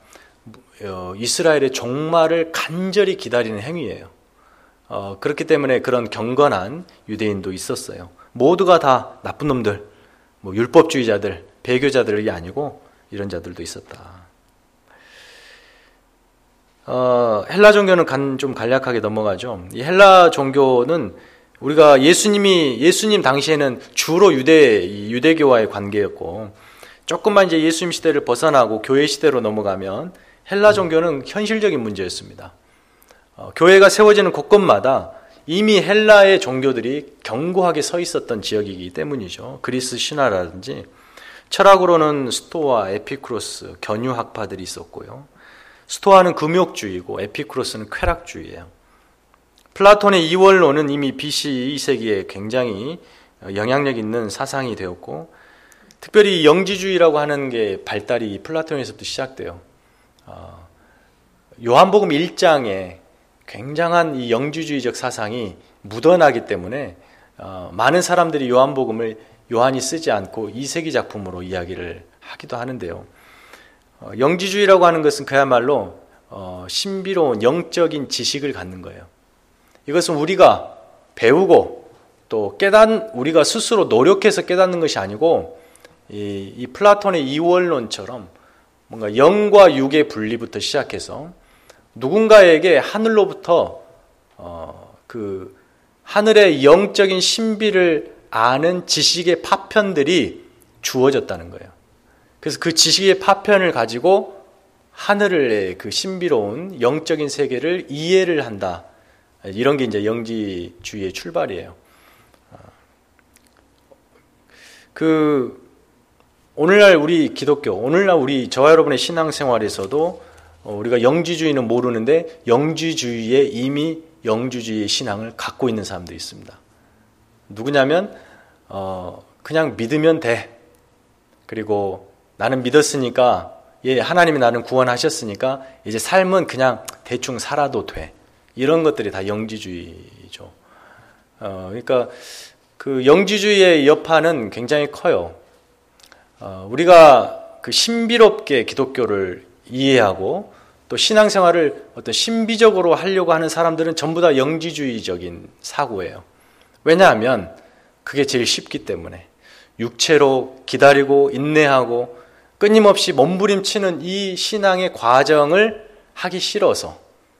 A: 어, 이스라엘의 종말을 간절히 기다리는 행위예요. 어, 그렇기 때문에 그런 경건한 유대인도 있었어요. 모두가 다 나쁜 놈들, 뭐 율법주의자들, 배교자들이 아니고 이런 자들도 있었다. 어, 헬라 종교는 간, 좀 간략하게 넘어가죠. 이 헬라 종교는 우리가 예수님이 예수님 당시에는 주로 유대 유대교와의 관계였고, 조금만 이제 예수님 시대를 벗어나고 교회 시대로 넘어가면 헬라 종교는 현실적인 문제였습니다. 어, 교회가 세워지는 곳곳마다 이미 헬라의 종교들이 견고하게 서 있었던 지역이기 때문이죠. 그리스 신화라든지 철학으로는 스토아, 에피쿠로스, 견유학파들이 있었고요. 스토아는 금욕주의고 에피쿠로스는 쾌락주의예요. 플라톤의 이원론은 이미 비씨 이 세기에 굉장히 영향력 있는 사상이 되었고, 특별히 영지주의라고 하는 게 발달이 플라톤에서부터 시작돼요. 어, 요한복음 일 장에 굉장한 이 영지주의적 사상이 묻어나기 때문에 어, 많은 사람들이 요한복음을 요한이 쓰지 않고 이 세기 작품으로 이야기를 하기도 하는데요. 어, 영지주의라고 하는 것은 그야말로 어, 신비로운 영적인 지식을 갖는 거예요. 이것은 우리가 배우고 또 깨닫 우리가 스스로 노력해서 깨닫는 것이 아니고 이, 이 플라톤의 이원론처럼 뭔가 영과 육의 분리부터 시작해서 누군가에게 하늘로부터 어, 그 하늘의 영적인 신비를 아는 지식의 파편들이 주어졌다는 거예요. 그래서 그 지식의 파편을 가지고 하늘의 그 신비로운 영적인 세계를 이해를 한다. 이런 게 이제 영지주의의 출발이에요. 그 오늘날 우리 기독교, 오늘날 우리 저와 여러분의 신앙생활에서도 우리가 영지주의는 모르는데 영지주의에 이미 영지주의의 신앙을 갖고 있는 사람도 있습니다. 누구냐면 어, 그냥 믿으면 돼. 그리고 나는 믿었으니까, 예, 하나님이 나를 구원하셨으니까 이제 삶은 그냥 대충 살아도 돼. 이런 것들이 다 영지주의죠. 어, 그러니까 그 영지주의의 여파는 굉장히 커요. 어, 우리가 그 신비롭게 기독교를 이해하고 또 신앙생활을 어떤 신비적으로 하려고 하는 사람들은 전부 다 영지주의적인 사고예요. 왜냐하면 그게 제일 쉽기 때문에. 육체로 기다리고 인내하고 끊임없이 몸부림치는 이 신앙의 과정을 하기 싫어서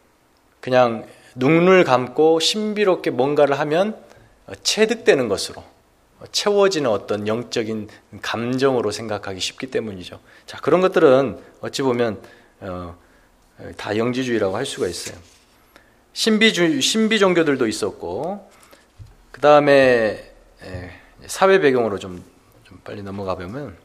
A: 그냥 눈을 감고 신비롭게 뭔가를 하면 체득되는 것으로, 채워지는 어떤 영적인 감정으로 생각하기 쉽기 때문이죠. 자, 그런 것들은 어찌 보면 어, 다 영지주의라고 할 수가 있어요. 신비주, 신비 종교들도 있었고, 그 다음에 사회 배경으로 좀, 좀 빨리 넘어가 보면,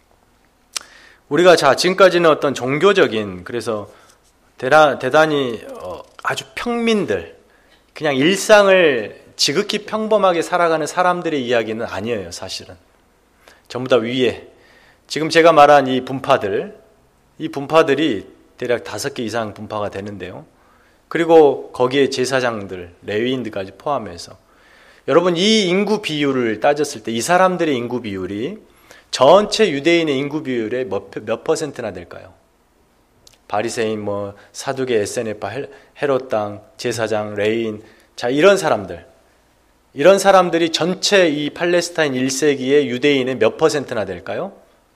A: 우리가 자 지금까지는 어떤 종교적인, 그래서 대라, 대단히 어, 아주 평민들, 그냥 일상을 지극히 평범하게 살아가는 사람들의 이야기는 아니에요. 사실은 전부 다 위에, 지금 제가 말한 이 분파들, 이 분파들이 대략 다섯 개 이상 분파가 되는데요. 그리고 거기에 제사장들, 레위인들까지 포함해서, 여러분 이 인구 비율을 따졌을 때 이 사람들의 인구 비율이 전체 유대인의 인구 비율의 몇, 몇 퍼센트나 될까요? 바리새인, 뭐 사두개, 에스에프파, 헤롯 당, 제사장, 레위인, 자 이런 사람들, 이런 사람들이 전체 이 팔레스타인 일 세기의 유대인의 몇 퍼센트나 될까요?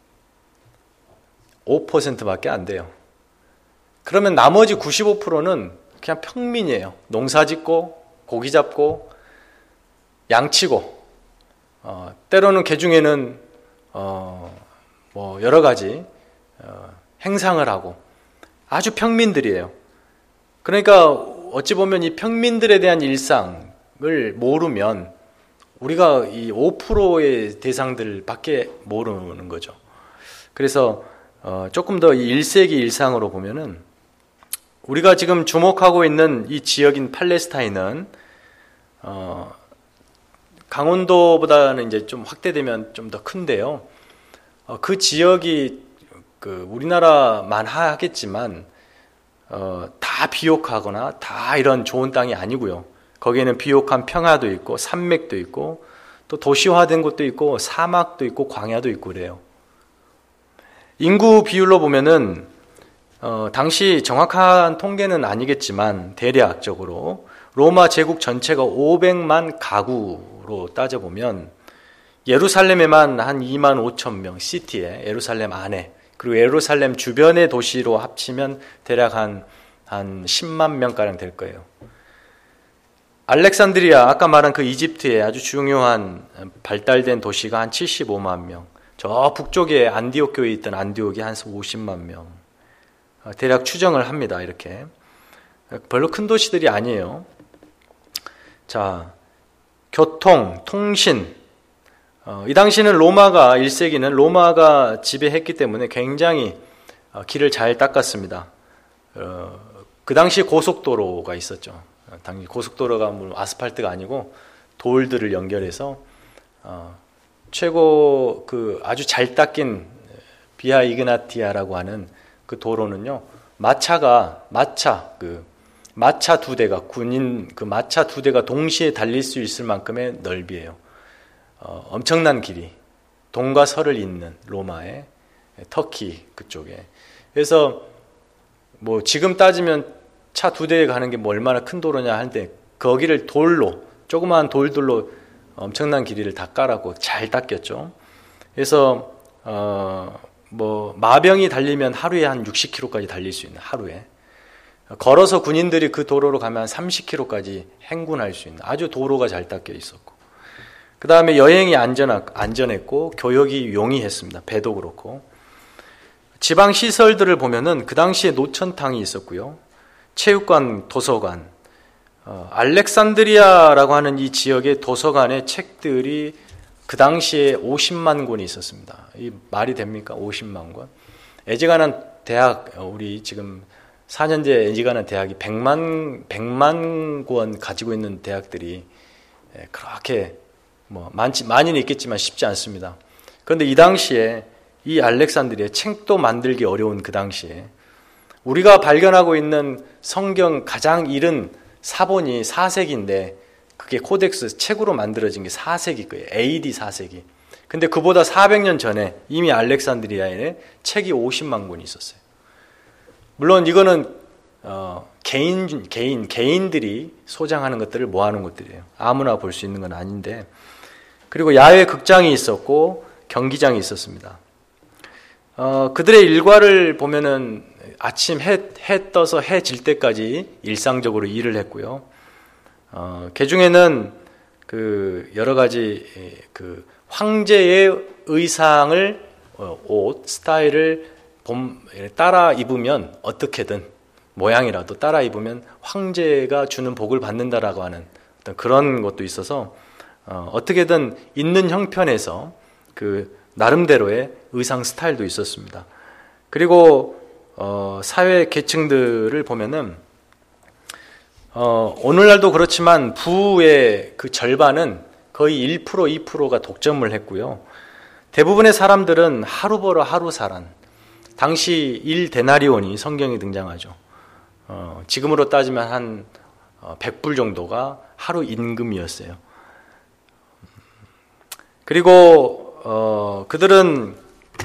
A: 오 퍼센트밖에 안 돼요. 그러면 나머지 구십오 퍼센트는 그냥 평민이에요. 농사 짓고 고기 잡고 양치고, 어, 때로는 개 중에는 어, 뭐 여러 가지 어, 행상을 하고 아주 평민들이에요. 그러니까 어찌 보면 이 평민들에 대한 일상을 모르면 우리가 이 오 퍼센트의 대상들밖에 모르는 거죠. 그래서 어, 조금 더 이 일 세기 일상으로 보면은 우리가 지금 주목하고 있는 이 지역인 팔레스타인은 어, 강원도보다는 이제 좀 확대되면 좀 더 큰데요. 어, 그 지역이 그 우리나라만 하겠지만 어, 다 비옥하거나 다 이런 좋은 땅이 아니고요. 거기에는 비옥한 평야도 있고 산맥도 있고 또 도시화된 곳도 있고 사막도 있고 광야도 있고 그래요. 인구 비율로 보면은 어, 당시 정확한 통계는 아니겠지만 대략적으로 로마 제국 전체가 오백만 가구로 따져보면 예루살렘에만 한 이만 오천 명, 시티에, 예루살렘 안에, 그리고 예루살렘 주변의 도시로 합치면 대략 한, 한 십만 명가량 될 거예요. 알렉산드리아, 아까 말한 그 이집트의 아주 중요한 발달된 도시가 한 칠십오만 명, 저 북쪽에 안디옥 교회에 있던 안디옥이 한 오십만 명, 대략 추정을 합니다. 이렇게 별로 큰 도시들이 아니에요. 자, 교통, 통신, 어, 이 당시는 로마가 일 세기는 로마가 지배했기 때문에 굉장히 어, 길을 잘 닦았습니다. 어, 그 당시 고속도로가 있었죠. 당시 고속도로가 뭐 아스팔트가 아니고 돌들을 연결해서 어, 최고 그 아주 잘 닦인 비아 이그나티아라고 하는 그 도로는요, 마차가 마차 그 마차 두 대가 군인 그 마차 두 대가 동시에 달릴 수 있을 만큼의 넓이에요. 어, 엄청난 길이, 동과 서를 잇는 로마의 터키 그쪽에. 그래서 뭐 지금 따지면 차 두 대에 가는 게 뭐 얼마나 큰 도로냐 하는데 거기를 돌로, 조그마한 돌들로 엄청난 길이를 다 깔았고 잘 닦였죠. 그래서 어, 뭐 마병이 달리면 하루에 한 육십 킬로미터까지 달릴 수 있는, 하루에 걸어서 군인들이 그 도로로 가면 삼십 킬로미터까지 행군할 수 있는 아주 도로가 잘 닦여 있었고, 그 다음에 여행이 안전, 안전했고 교역이 용이했습니다. 배도 그렇고. 지방 시설들을 보면은 그 당시에 노천탕이 있었고요, 체육관, 도서관, 어, 알렉산드리아라고 하는 이 지역의 도서관에 책들이 그 당시에 오십만 권이 있었습니다. 이 말이 됩니까? 오십만 권. 애지간한 대학, 우리 지금 사 년제 애지간한 대학이 백만, 백만 권 가지고 있는 대학들이 그렇게 뭐 많지, 많이는 있겠지만 쉽지 않습니다. 그런데 이 당시에 이 알렉산드리아, 책도 만들기 어려운 그 당시에 우리가 발견하고 있는 성경 가장 이른 사본이 사 세기인데 그게 코덱스 책으로 만들어진 게 사 세기 거예요. 에이디 사 세기. 근데 그보다 사백 년 전에 이미 알렉산드리아에 책이 오십만 권이 있었어요. 물론 이거는 어, 개인 개인 개인들이 소장하는 것들을 모아놓은 것들이에요. 아무나 볼 수 있는 건 아닌데. 그리고 야외 극장이 있었고 경기장이 있었습니다. 어, 그들의 일과를 보면은 아침 해, 해 떠서 해 질 때까지 일상적으로 일을 했고요. 어, 그 중에는 그 여러 가지 그 황제의 의상을 어, 옷 스타일을 봄, 따라 입으면 어떻게든 모양이라도 따라 입으면 황제가 주는 복을 받는다라고 하는 어떤 그런 것도 있어서 어, 어떻게든 있는 형편에서 그 나름대로의 의상 스타일도 있었습니다. 그리고 어, 사회 계층들을 보면은 어, 오늘날도 그렇지만 부의 그 절반은 거의 일 퍼센트, 이 퍼센트가 독점을 했고요. 대부분의 사람들은 하루 벌어 하루 살안. 당시 일 데나리온이 성경에 등장하죠. 어, 지금으로 따지면 한 백 불 정도가 하루 임금이었어요. 그리고 어, 그들은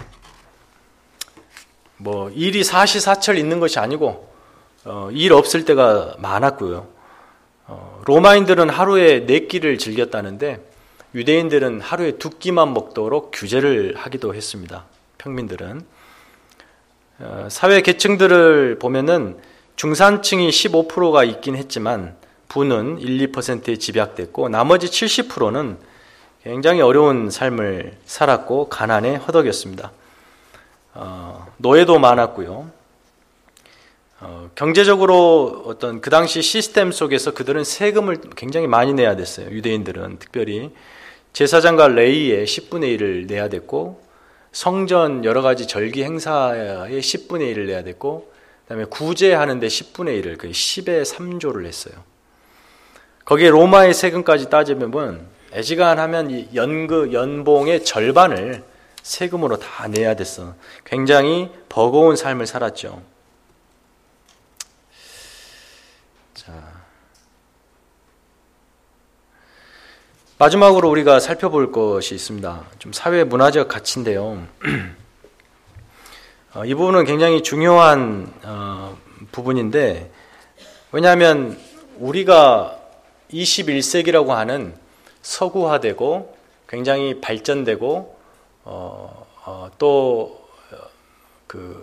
A: 뭐 일이 사시사철 있는 것이 아니고 어, 일 없을 때가 많았고요. 어, 로마인들은 하루에 네 끼를 즐겼다는데 유대인들은 하루에 두 끼만 먹도록 규제를 하기도 했습니다. 평민들은. 어, 사회 계층들을 보면은 중산층이 십오 퍼센트가 있긴 했지만 부는 일, 이 퍼센트에 집약됐고 나머지 칠십 퍼센트는 굉장히 어려운 삶을 살았고 가난에 허덕였습니다. 어, 노예도 많았고요. 어, 경제적으로 어떤 그 당시 시스템 속에서 그들은 세금을 굉장히 많이 내야 됐어요. 유대인들은 특별히 제사장과 레위의 십분의 일을 내야 됐고 성전 여러 가지 절기 행사의 십분의 일을 내야 됐고 그다음에 구제하는데 십분의 일을 거의 십의 삼조를 했어요. 거기에 로마의 세금까지 따지면 애지간하면 이 연그 연봉의 절반을 세금으로 다 내야 됐어. 굉장히 버거운 삶을 살았죠. 자, 마지막으로 우리가 살펴볼 것이 있습니다. 좀 사회 문화적 가치인데요. 어, 이 부분은 굉장히 중요한 어, 부분인데, 왜냐하면 우리가 이십일 세기라고 하는 서구화되고 굉장히 발전되고 어, 어, 또 그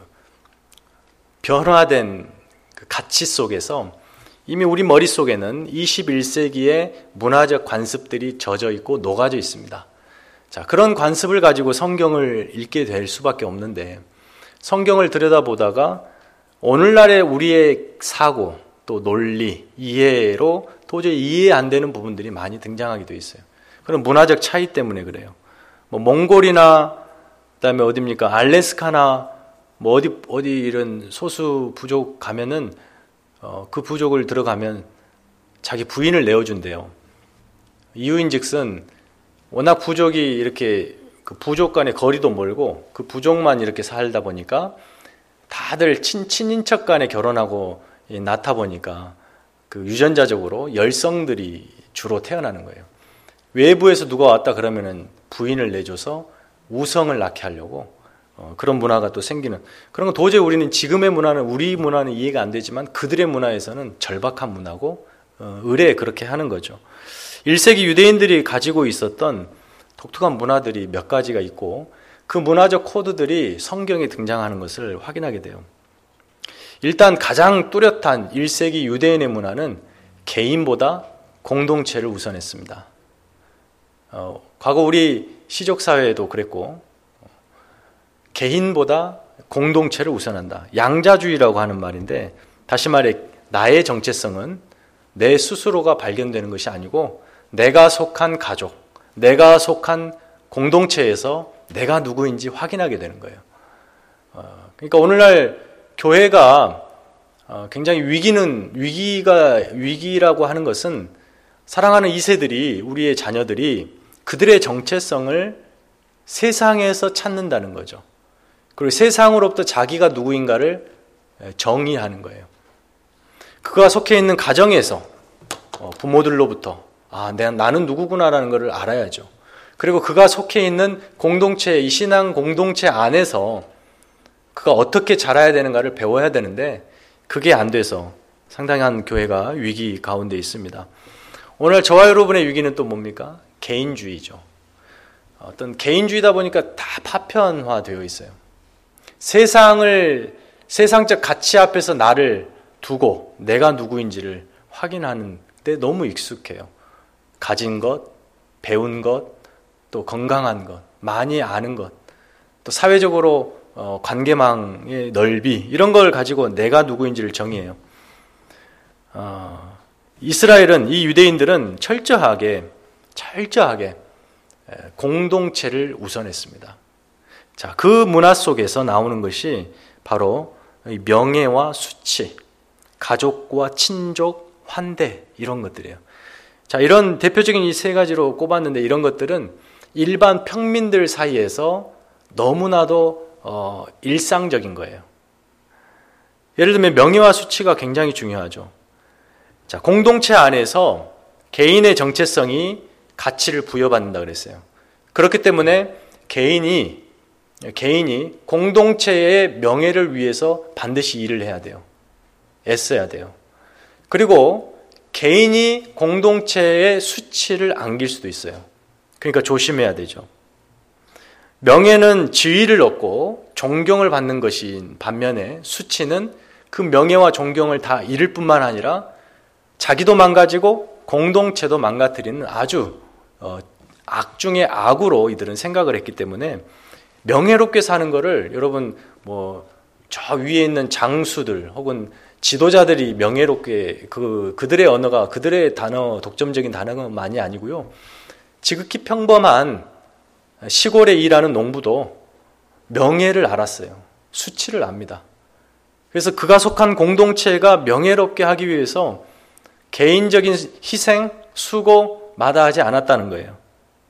A: 변화된 그 가치 속에서 이미 우리 머릿속에는 이십일 세기의 문화적 관습들이 젖어 있고 녹아져 있습니다. 자, 그런 관습을 가지고 성경을 읽게 될 수밖에 없는데, 성경을 들여다보다가 오늘날의 우리의 사고, 또 논리, 이해로 도저히 이해 안 되는 부분들이 많이 등장하게 돼 있어요. 그런 문화적 차이 때문에 그래요. 뭐 몽골이나 그다음에 어디입니까? 알래스카나 뭐 어디 어디 이런 소수 부족 가면은 어, 그 부족을 들어가면 자기 부인을 내어준대요. 이유인즉슨 워낙 부족이 이렇게 그 부족 간의 거리도 멀고 그 부족만 이렇게 살다 보니까 다들 친, 친인척 간에 결혼하고 낳다 보니까 그 유전자적으로 열성들이 주로 태어나는 거예요. 외부에서 누가 왔다 그러면은 부인을 내줘서 우성을 낳게 하려고 어, 그런 문화가 또 생기는, 그런 건 도저히 우리는 지금의 문화는, 우리 문화는 이해가 안 되지만 그들의 문화에서는 절박한 문화고 어, 의례 그렇게 하는 거죠. 일 세기 유대인들이 가지고 있었던 독특한 문화들이 몇 가지가 있고 그 문화적 코드들이 성경에 등장하는 것을 확인하게 돼요. 일단 가장 뚜렷한 일 세기 유대인의 문화는 개인보다 공동체를 우선했습니다. 어, 과거 우리 시족사회에도 그랬고, 개인보다 공동체를 우선한다. 양자주의라고 하는 말인데, 다시 말해 나의 정체성은 내 스스로가 발견되는 것이 아니고 내가 속한 가족, 내가 속한 공동체에서 내가 누구인지 확인하게 되는 거예요. 어, 그러니까 오늘날 교회가 어, 굉장히 위기는, 위기가, 위기라고 하는 것은 사랑하는 이 세들이, 우리의 자녀들이 그들의 정체성을 세상에서 찾는다는 거죠. 그리고 세상으로부터 자기가 누구인가를 정의하는 거예요. 그가 속해 있는 가정에서 부모들로부터 아, 내가 나는 누구구나라는 것을 알아야죠. 그리고 그가 속해 있는 공동체, 이 신앙 공동체 안에서 그가 어떻게 자라야 되는가를 배워야 되는데 그게 안 돼서 상당한 교회가 위기 가운데 있습니다. 오늘 저와 여러분의 위기는 또 뭡니까? 개인주의죠. 어떤 개인주의다 보니까 다 파편화되어 있어요. 세상을, 세상적 가치 앞에서 나를 두고 내가 누구인지를 확인하는 데 너무 익숙해요. 가진 것, 배운 것, 또 건강한 것, 많이 아는 것, 또 사회적으로 어, 관계망의 넓이, 이런 걸 가지고 내가 누구인지를 정의해요. 어, 이스라엘은, 이 유대인들은 철저하게, 철저하게 공동체를 우선했습니다. 자, 그 문화 속에서 나오는 것이 바로 명예와 수치, 가족과 친족, 환대, 이런 것들이에요. 자, 이런 대표적인 이 세 가지로 꼽았는데 이런 것들은 일반 평민들 사이에서 너무나도 어, 일상적인 거예요. 예를 들면 명예와 수치가 굉장히 중요하죠. 자, 공동체 안에서 개인의 정체성이 가치를 부여받는다 그랬어요. 그렇기 때문에 개인이 개인이 공동체의 명예를 위해서 반드시 일을 해야 돼요. 애써야 돼요. 그리고 개인이 공동체의 수치를 안길 수도 있어요. 그러니까 조심해야 되죠. 명예는 지위를 얻고 존경을 받는 것인 반면에 수치는 그 명예와 존경을 다 잃을 뿐만 아니라 자기도 망가지고 공동체도 망가뜨리는 아주 어, 악 중의 악으로 이들은 생각을 했기 때문에 명예롭게 사는 거를 여러분 뭐 저 위에 있는 장수들 혹은 지도자들이 명예롭게 그 그들의 언어가 그들의 단어 독점적인 단어가 많이 아니고요. 지극히 평범한 시골에 일하는 농부도 명예를 알았어요. 수치를 압니다. 그래서 그가 속한 공동체가 명예롭게 하기 위해서 개인적인 희생, 수고 마다하지 않았다는 거예요.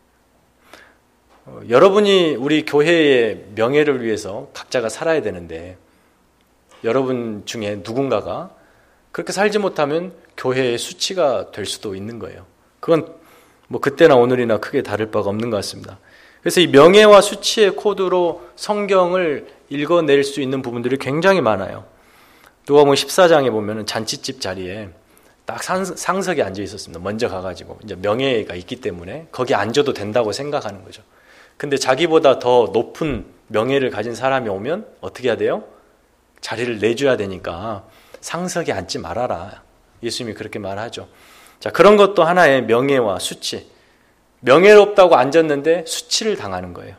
A: 어, 여러분이 우리 교회의 명예를 위해서 각자가 살아야 되는데 여러분 중에 누군가가 그렇게 살지 못하면 교회의 수치가 될 수도 있는 거예요. 그건 뭐 그때나 오늘이나 크게 다를 바가 없는 것 같습니다. 그래서 이 명예와 수치의 코드로 성경을 읽어낼 수 있는 부분들이 굉장히 많아요. 누가복음 십사 장에 보면은 잔치집 자리에 딱 상, 상석에 앉아 있었습니다. 먼저 가가지고 이제 명예가 있기 때문에 거기 앉아도 된다고 생각하는 거죠. 근데 자기보다 더 높은 명예를 가진 사람이 오면 어떻게 해야 돼요? 자리를 내줘야 되니까 상석에 앉지 말아라. 예수님이 그렇게 말하죠. 자, 그런 것도 하나의 명예와 수치. 명예롭다고 앉았는데 수치를 당하는 거예요.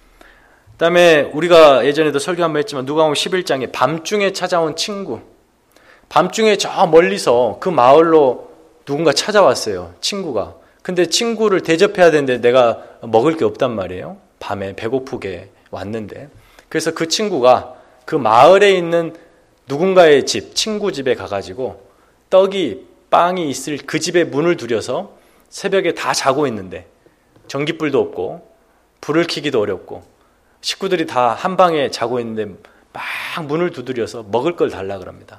A: 그 다음에 우리가 예전에도 설교 한번 했지만 누가복음 십일 장에 밤중에 찾아온 친구, 밤중에 저 멀리서 그 마을로 누군가 찾아왔어요. 친구가. 근데 친구를 대접해야 되는데 내가 먹을 게 없단 말이에요. 밤에 배고프게 왔는데. 그래서 그 친구가 그 마을에 있는 누군가의 집, 친구 집에 가가지고 떡이, 빵이 있을 그 집에 문을 두려서 새벽에 다 자고 있는데 전기불도 없고 불을 켜기도 어렵고 식구들이 다 한 방에 자고 있는데 막 문을 두드려서 먹을 걸 달라 그럽니다.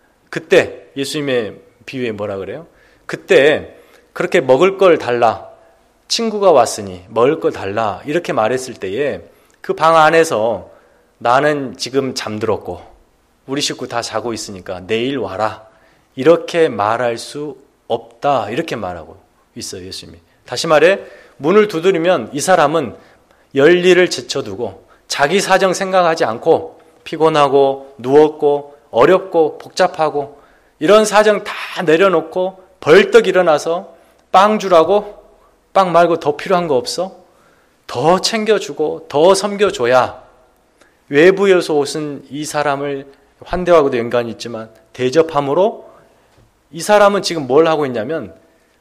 A: 그때 예수님의 비유에 뭐라 그래요? 그때 그렇게 먹을 걸 달라, 친구가 왔으니 먹을 걸 달라 이렇게 말했을 때에 그 방 안에서 나는 지금 잠들었고 우리 식구 다 자고 있으니까 내일 와라 이렇게 말할 수 없다 이렇게 말하고 있어요. 예수님이. 다시 말해 문을 두드리면 이 사람은 열일을 제쳐두고 자기 사정 생각하지 않고 피곤하고 누웠고 어렵고 복잡하고 이런 사정 다 내려놓고 벌떡 일어나서 빵 주라고? 빵 말고 더 필요한 거 없어? 더 챙겨주고 더 섬겨줘야 외부에서 오신 이 사람을 환대하고도 연관이 있지만 대접함으로 이 사람은 지금 뭘 하고 있냐면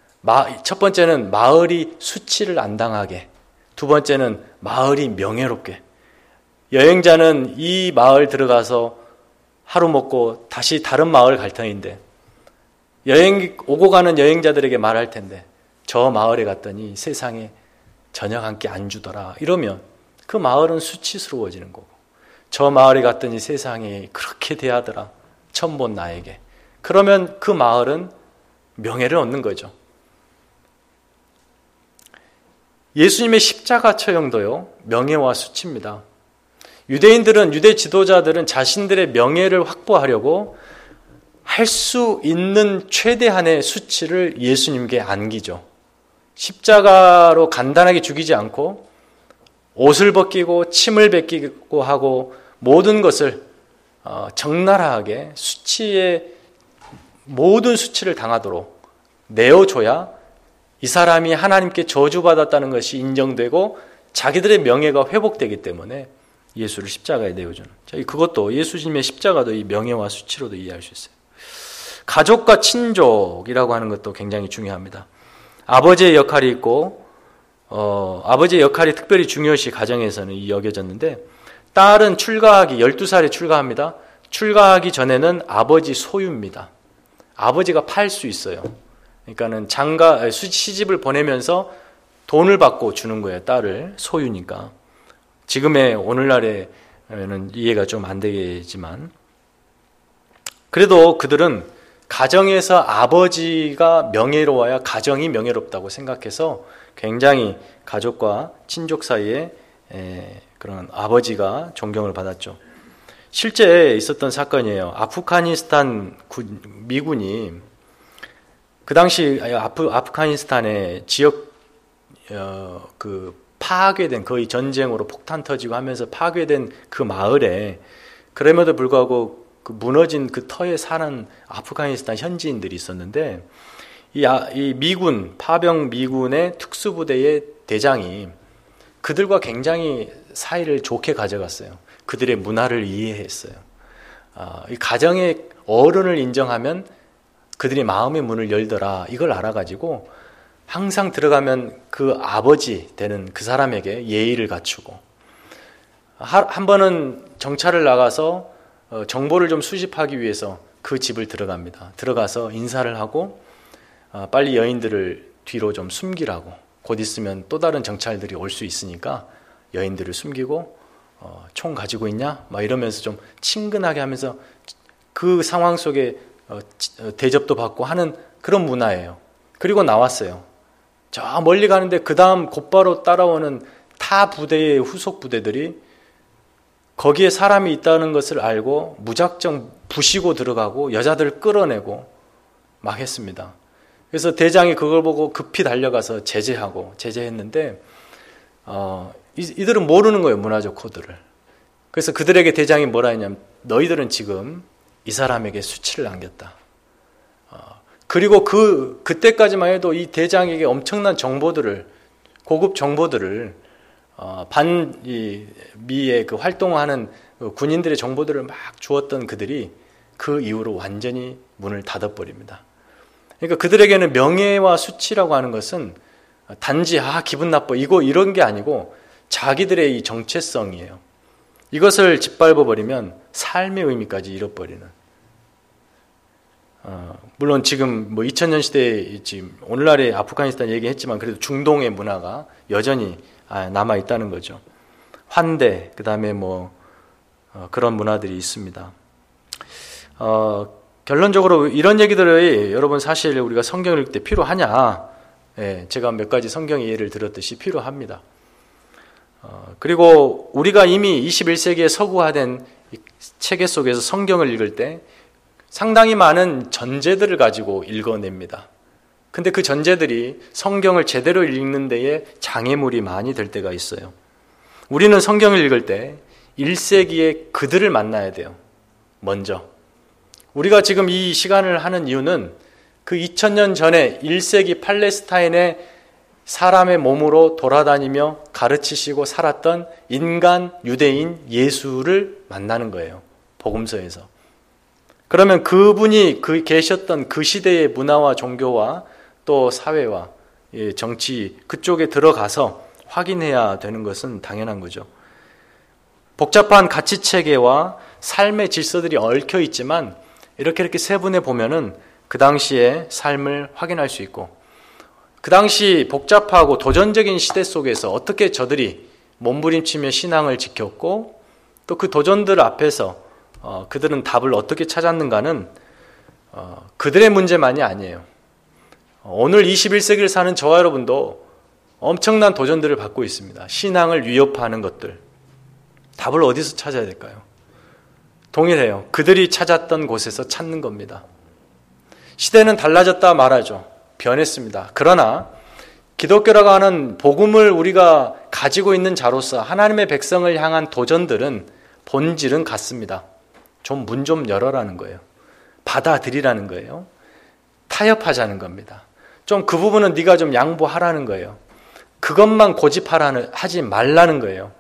A: 첫 번째는 마을이 수치를 안 당하게, 두 번째는 마을이 명예롭게. 여행자는 이 마을 들어가서 하루 먹고 다시 다른 마을 갈 터인데 여행 오고 가는 여행자들에게 말할 텐데 저 마을에 갔더니 세상에 저녁 한 끼 안 주더라 이러면 그 마을은 수치스러워지는 거고, 저 마을에 갔더니 세상에 그렇게 대하더라 처음 본 나에게, 그러면 그 마을은 명예를 얻는 거죠. 예수님의 십자가 처형도요 명예와 수치입니다. 유대인들은, 유대 지도자들은 자신들의 명예를 확보하려고 할 수 있는 최대한의 수치를 예수님께 안기죠. 십자가로 간단하게 죽이지 않고 옷을 벗기고 침을 뱉기고 하고 모든 것을 적나라하게 수치의 모든 수치를 당하도록 내어줘야 이 사람이 하나님께 저주받았다는 것이 인정되고 자기들의 명예가 회복되기 때문에 예수를 십자가에 내어주는. 그것도 예수님의 십자가도 이 명예와 수치로도 이해할 수 있어요. 가족과 친족이라고 하는 것도 굉장히 중요합니다. 아버지의 역할이 있고 어, 아버지의 역할이 특별히 중요시 가정에서는 여겨졌는데, 딸은 출가하기 열두 살에 출가합니다. 출가하기 전에는 아버지 소유입니다. 아버지가 팔 수 있어요. 그러니까는 장가 시집을 보내면서 돈을 받고 주는 거예요. 딸을 소유니까. 지금의 오늘날에는 이해가 좀 안 되지만 그래도 그들은 가정에서 아버지가 명예로워야 가정이 명예롭다고 생각해서 굉장히 가족과 친족 사이에 그런 아버지가 존경을 받았죠. 실제 있었던 사건이에요. 아프가니스탄 미군이 그 당시 아프, 아프가니스탄의 지역 어, 그 파괴된, 거의 전쟁으로 폭탄 터지고 하면서 파괴된 그 마을에 그럼에도 불구하고 그 무너진 그 터에 사는 아프가니스탄 현지인들이 있었는데 이, 아, 이 미군, 파병 미군의 특수부대의 대장이 그들과 굉장히 사이를 좋게 가져갔어요. 그들의 문화를 이해했어요. 아, 이 가정의 어른을 인정하면 그들이 마음의 문을 열더라. 이걸 알아가지고 항상 들어가면 그 아버지 되는 그 사람에게 예의를 갖추고, 한 번은 정찰을 나가서 정보를 좀 수집하기 위해서 그 집을 들어갑니다. 들어가서 인사를 하고 빨리 여인들을 뒤로 좀 숨기라고, 곧 있으면 또 다른 정찰들이 올 수 있으니까 여인들을 숨기고 어, 총 가지고 있냐? 막 이러면서 좀 친근하게 하면서 그 상황 속에 어, 대접도 받고 하는 그런 문화예요. 그리고 나왔어요. 저 멀리 가는데 그 다음 곧바로 따라오는 타 부대의 후속 부대들이 거기에 사람이 있다는 것을 알고 무작정 부시고 들어가고 여자들을 끌어내고 막 했습니다. 그래서 대장이 그걸 보고 급히 달려가서 제재하고 제재했는데 어, 이들은 모르는 거예요, 문화적 코드를. 그래서 그들에게 대장이 뭐라 했냐면 너희들은 지금 이 사람에게 수치를 안겼다. 어, 그리고 그 그때까지만 해도 이 대장에게 엄청난 정보들을 고급 정보들을 어, 반 이 미의 그 활동하는 그 군인들의 정보들을 막 주었던 그들이 그 이후로 완전히 문을 닫아버립니다. 그러니까 그들에게는 명예와 수치라고 하는 것은 단지 아 기분 나빠 이거 이런 게 아니고 자기들의 이 정체성이에요. 이것을 짓밟아 버리면 삶의 의미까지 잃어버리는. 어, 물론 지금 뭐 이천 년 시대에 지금 오늘날의 아프가니스탄 얘기했지만 그래도 중동의 문화가 여전히 남아 있다는 거죠. 환대, 그 다음에 뭐 어, 그런 문화들이 있습니다. 어, 결론적으로 이런 얘기들이 여러분 사실 우리가 성경을 읽을 때 필요하냐? 예, 제가 몇 가지 성경 예를 들었듯이 필요합니다. 어, 그리고 우리가 이미 이십일 세기에 서구화된 체계 속에서 성경을 읽을 때 상당히 많은 전제들을 가지고 읽어냅니다. 근데 그 전제들이 성경을 제대로 읽는 데에 장애물이 많이 될 때가 있어요. 우리는 성경을 읽을 때 일 세기에 그들을 만나야 돼요. 먼저. 우리가 지금 이 시간을 하는 이유는 그 이천 년 전에 일 세기 팔레스타인의 사람의 몸으로 돌아다니며 가르치시고 살았던 인간 유대인 예수를 만나는 거예요. 복음서에서. 그러면 그분이 그 계셨던 그 시대의 문화와 종교와 또 사회와 정치 그쪽에 들어가서 확인해야 되는 것은 당연한 거죠. 복잡한 가치체계와 삶의 질서들이 얽혀 있지만 이렇게 이렇게 세분해 보면은 그 당시의 삶을 확인할 수 있고 그 당시 복잡하고 도전적인 시대 속에서 어떻게 저들이 몸부림치며 신앙을 지켰고 또 그 도전들 앞에서 어, 그들은 답을 어떻게 찾았는가는 어, 그들의 문제만이 아니에요. 오늘 이십일 세기를 사는 저와 여러분도 엄청난 도전들을 받고 있습니다. 신앙을 위협하는 것들. 답을 어디서 찾아야 될까요? 동일해요. 그들이 찾았던 곳에서 찾는 겁니다. 시대는 달라졌다 말하죠. 변했습니다. 그러나 기독교라고 하는 복음을 우리가 가지고 있는 자로서 하나님의 백성을 향한 도전들은 본질은 같습니다. 좀 문 좀 열어라는 거예요. 받아들이라는 거예요. 타협하자는 겁니다. 좀 그 부분은 네가 좀 양보하라는 거예요. 그것만 고집하라는 하지 말라는 거예요.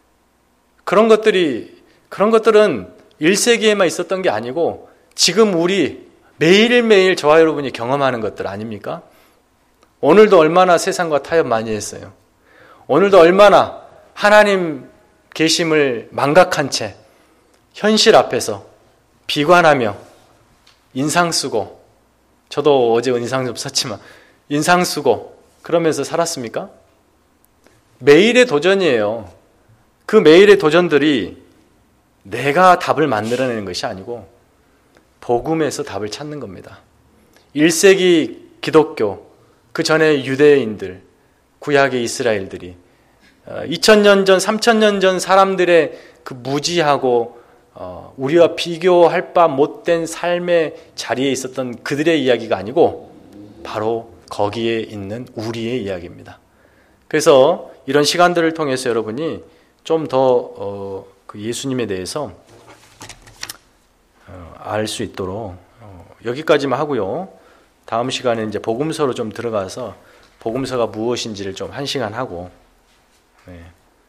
A: 그런 것들이 그런 것들은 일 세기에만 있었던 게 아니고 지금 우리 매일매일 저와 여러분이 경험하는 것들 아닙니까? 오늘도 얼마나 세상과 타협 많이 했어요. 오늘도 얼마나 하나님 계심을 망각한 채 현실 앞에서 비관하며 인상 쓰고 저도 어제 인상 좀 썼지만 인상 쓰고 그러면서 살았습니까? 매일의 도전이에요. 그 매일의 도전들이 내가 답을 만들어내는 것이 아니고 복음에서 답을 찾는 겁니다. 일 세기 기독교, 그 전에 유대인들, 구약의 이스라엘들이 이천 년 전, 삼천 년 전 사람들의 그 무지하고 우리와 비교할 바 못된 삶의 자리에 있었던 그들의 이야기가 아니고 바로 거기에 있는 우리의 이야기입니다. 그래서 이런 시간들을 통해서 여러분이 좀 더 어, 그 예수님에 대해서 어, 알 수 있도록 어, 여기까지만 하고요. 다음 시간에 이제 복음서로 좀 들어가서 복음서가 무엇인지를 좀 한 시간 하고 네.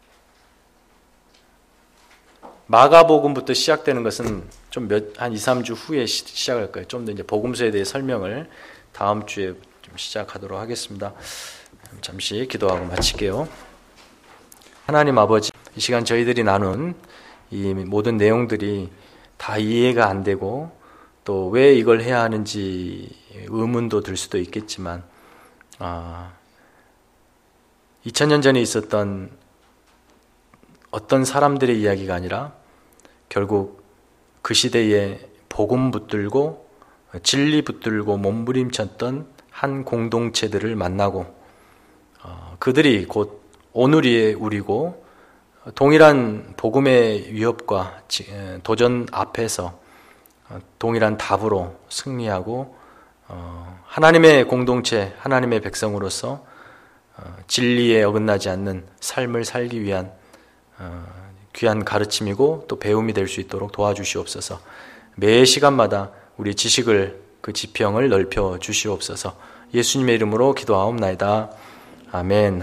A: 마가복음부터 시작되는 것은 좀 몇 한 이, 삼 주 후에 시, 시작할 거예요. 좀 더 이제 복음서에 대해 설명을 다음 주에 좀 시작하도록 하겠습니다. 잠시 기도하고 마칠게요. 하나님 아버지, 이 시간 저희들이 나눈 이 모든 내용들이 다 이해가 안 되고 또 왜 이걸 해야 하는지 의문도 들 수도 있겠지만 아, 이천 년 전에 있었던 어떤 사람들의 이야기가 아니라 결국 그 시대에 복음 붙들고 진리 붙들고 몸부림쳤던 한 공동체들을 만나고 어, 그들이 곧 오늘이 우리고 동일한 복음의 위협과 도전 앞에서 동일한 답으로 승리하고 하나님의 공동체, 하나님의 백성으로서 진리에 어긋나지 않는 삶을 살기 위한 귀한 가르침이고 또 배움이 될 수 있도록 도와주시옵소서. 매 시간마다 우리 지식을, 그 지평을 넓혀 주시옵소서. 예수님의 이름으로 기도하옵나이다. 아멘.